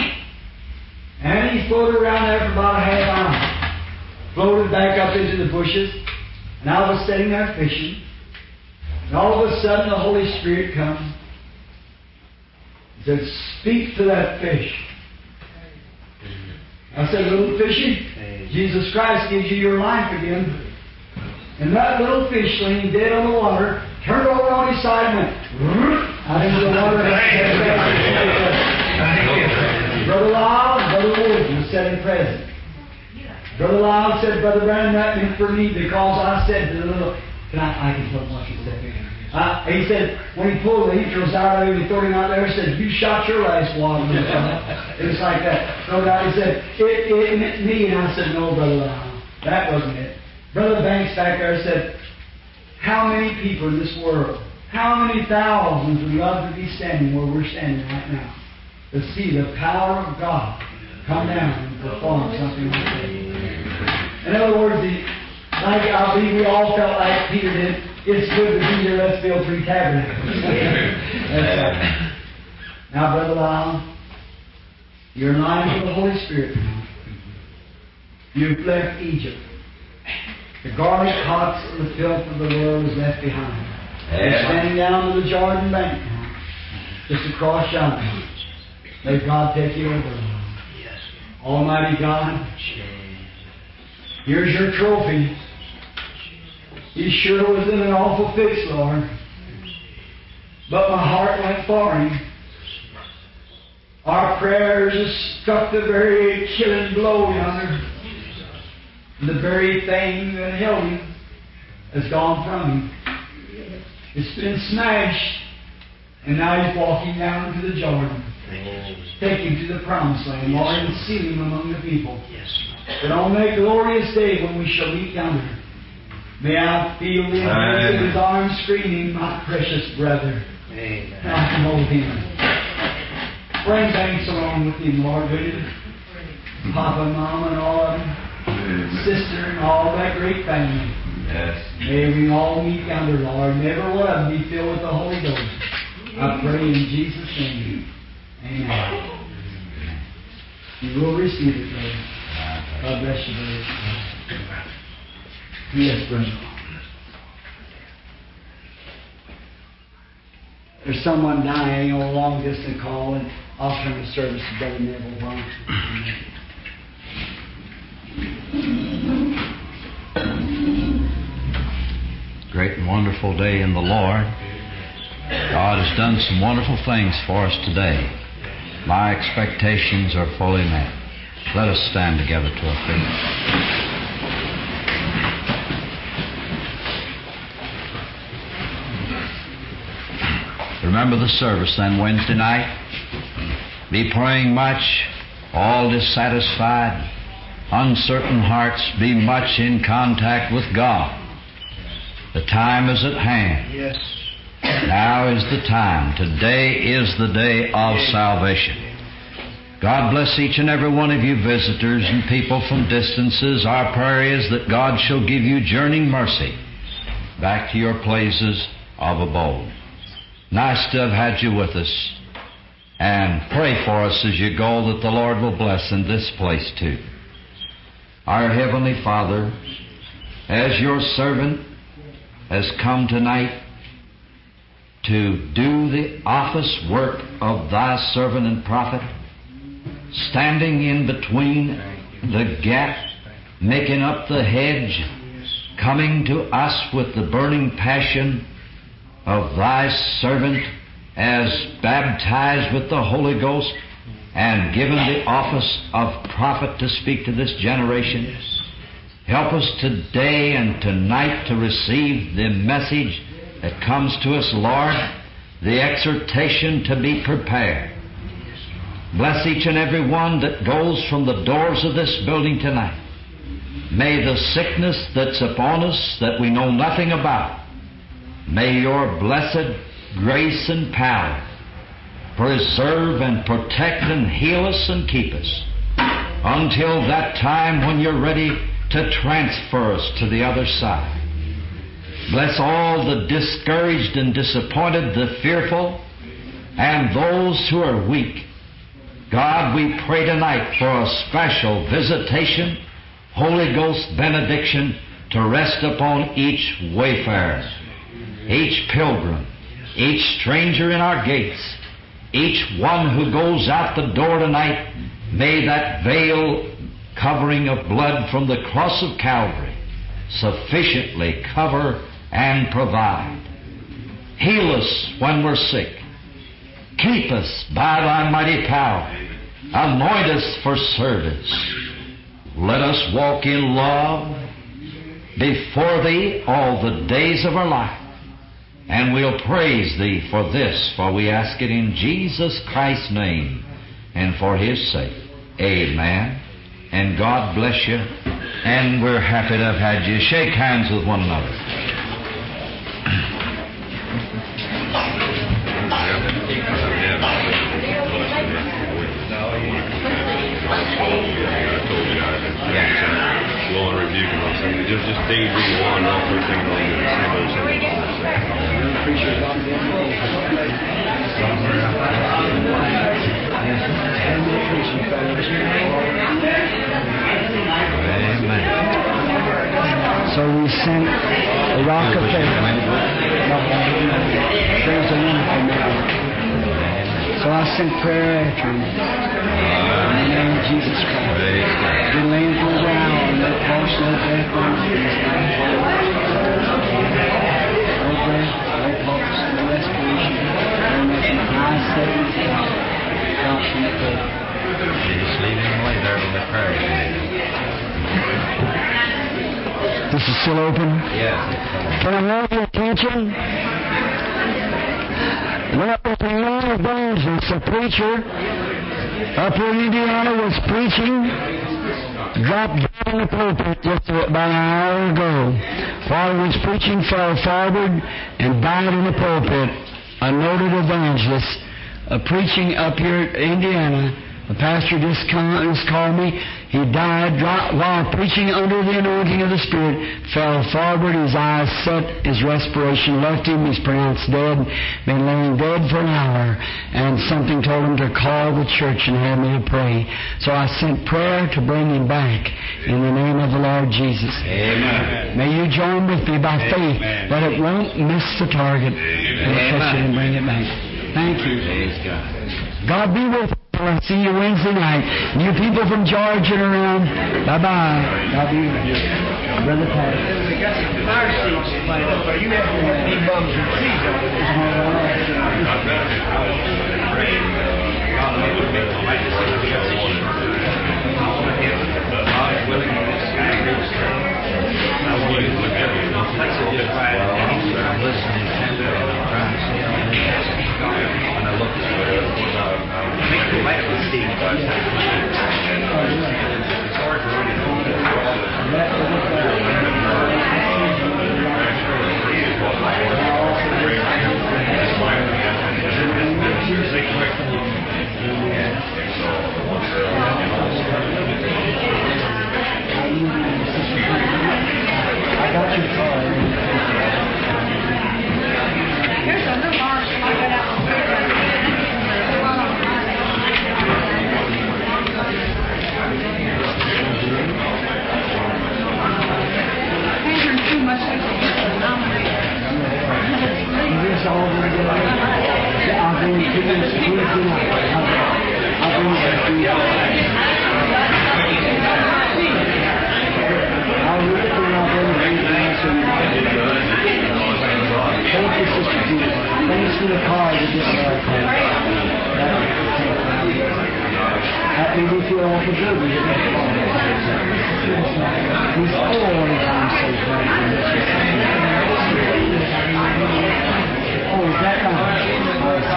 And he floated around there for about a half hour. Floated back up into the bushes, and I was sitting there fishing. And all of a sudden, the Holy Spirit comes. He said, speak to that fish. I said, little fishy, Jesus Christ gives you your life again. And that little fish laying dead on the water turned over on his side and went out into the water. Brother Lyle and Brother Wood was sitting present. Brother Lyle said, Brother Branham, that meant for me because I said to the little... Can I, I can tell what he said. Uh, he said, when he pulled the heat was out of him, he threw him out there and said, you shot your last one. It was like that. No doubt. He said, it, it meant me. And I said, no, Brother Lyle, that wasn't it. Brother Banks back there said, how many people in this world, how many thousands would love to be standing where we're standing right now to see the power of God come down and perform something like that. In other words, the, like I believe we all felt like Peter did, it's good to be here, let's build three tabernacles. Right. Now, Brother Lyle, you're in line with the Holy Spirit now. You've left Egypt. The garlic pots and the filth of the world is left behind. You're standing down to the Jordan bank now, just across yonder. May God take you over. Yes. Almighty God, here's your trophy. He sure was in an awful fix, Lord. But my heart went for him. Our prayers have struck the very killing blow yonder. The very thing that held him has gone from him. It's been smashed. And now he's walking down to the Jordan. Take him to the promised land, Lord, and seal him among the people. But on that glorious day when we shall meet yonder, may I feel the embrace of his arms screaming, my precious brother. Amen. I can hold him. Bring thanks along with him, Lord, will you? Papa and Mama and all of them. Sister and all that great family. Yes. May we all meet yonder, Lord. May every one of them be filled with the Holy Ghost. I pray in Jesus' name. Amen. You will receive it, brother. God bless you, brother. Yes, brother. There's someone dying on a long distance call, and I'll turn the service to Brother Neville. Why don't you? Great and wonderful day in the Lord. God has done some wonderful things for us today. My expectations are fully met. Let us stand together to our feet. Remember the service then Wednesday night. Be praying much, all dissatisfied, uncertain hearts, be much in contact with God. The time is at hand. Yes. Now is the time. Today is the day of salvation. God bless each and every one of you visitors and people from distances. Our prayer is that God shall give you journeying mercy back to your places of abode. Nice to have had you with us. And pray for us as you go that the Lord will bless in this place too. Our Heavenly Father, as your servant has come tonight to do the office work of thy servant and prophet, standing in between the gap, making up the hedge, coming to us with the burning passion of thy servant as baptized with the Holy Ghost and given the office of prophet to speak to this generation. Help us today and tonight to receive the message that comes to us, Lord, the exhortation to be prepared. Bless each and every one that goes from the doors of this building tonight. May the sickness that's upon us that we know nothing about, may your blessed grace and power preserve and protect and heal us and keep us until that time when you're ready to transfer us to the other side. Bless all the discouraged and disappointed, the fearful, and those who are weak. God, we pray tonight for a special visitation, Holy Ghost benediction to rest upon each wayfarer, each pilgrim, each stranger in our gates, each one who goes out the door tonight. May that veil covering of blood from the cross of Calvary sufficiently cover and provide. Heal us when we're sick. Keep us by Thy mighty power. Anoint us for service. Let us walk in love before Thee all the days of our life. And we'll praise Thee for this, for we ask it in Jesus Christ's name and for His sake. Amen. And God bless you. And we're happy to have had you. Shake hands with one another. Lord, rebuke him on something. Just, just dig deep and wander off everything on you. Same old, same Amen. So we sent a rock of faith. There's a wonderful miracle. So I sent prayer after him. In the name of Jesus Christ. Been laying for a while on that pulse, no breath, no breath, no pulse, no respiration, no nothing. Eyes set in his head. Drops from the floor. Just leave him lay there with the prayer. This is still open? Yes. Can I have your attention? Well, with the Lord evangelist, a preacher up in Indiana was preaching, dropped down in the pulpit just about an hour ago. While he was preaching, fell forward and died in the pulpit. A noted evangelist, uh, preaching up here in Indiana. The pastor just, come, just called me. He died dropped, while preaching under the anointing of the Spirit, fell forward, his eyes set, his respiration left him, he's pronounced dead, been laying dead for an hour, and something told him to call the church and have me to pray. So I sent prayer to bring him back in the name of the Lord Jesus. Amen. May you join with me by faith that it won't miss the target and catch it and bring it back. Thank you. Praise God. God be with you. I'll see you Wednesday night. You people from Georgia and around, bye-bye. God be with you. Brother Pat. We got some fire seats playing up. Are you having any bums and seats on it? I'm listening to it. I'm trying to see how it is. When I look at it, I think the light was seeing it. It's hard to really I got your card. Here's a little mark. I got out on too much. This all over again. I'll bring it to you tonight. I'll bring it to you. I'll read it and I'll bring it to you. Thank you, Sister Judy. Thanks for the card to get our card. That made me feel awful good when you get that card. He's all the time so glad. Oh, is that right? Oh, so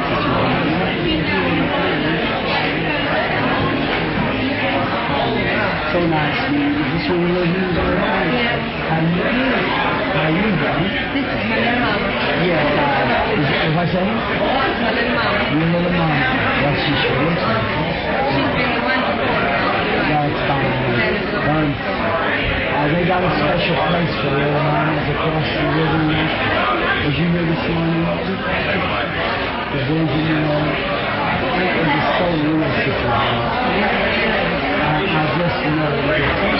So nice. Is this where you live in? Yes. How do you do? How are you doing? This is my little mama. Yes, uh, is it, was I saying? This is my little mama. Your little mama. Yes, she sure looks like it. She's been the one to pull her all the way. That's fine. Um, uh, they got a special place for little mamas across the river. Did you hear this morning? The vision, you know, it was so realistic. I, I just know that.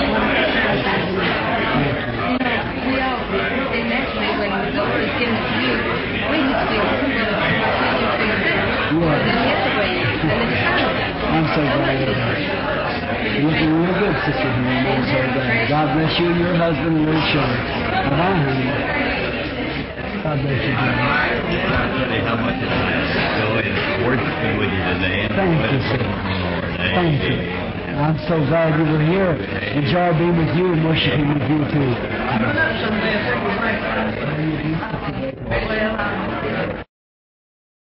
We all, and naturally, when we go to give it to you, we just feel good. We just feel good. Yeah. Then we have to wait. And it's fine. I'm so glad. You're looking real good, Sister Henry. I'm so glad. God bless you and your husband and little children. Bye-bye, honey. God bless you, dear. I tell you how much it's nice to go and worshiping with you today. And Thank you, sir. Thank you. I'm so glad you were here. Enjoy being with you and worshiping with you, too.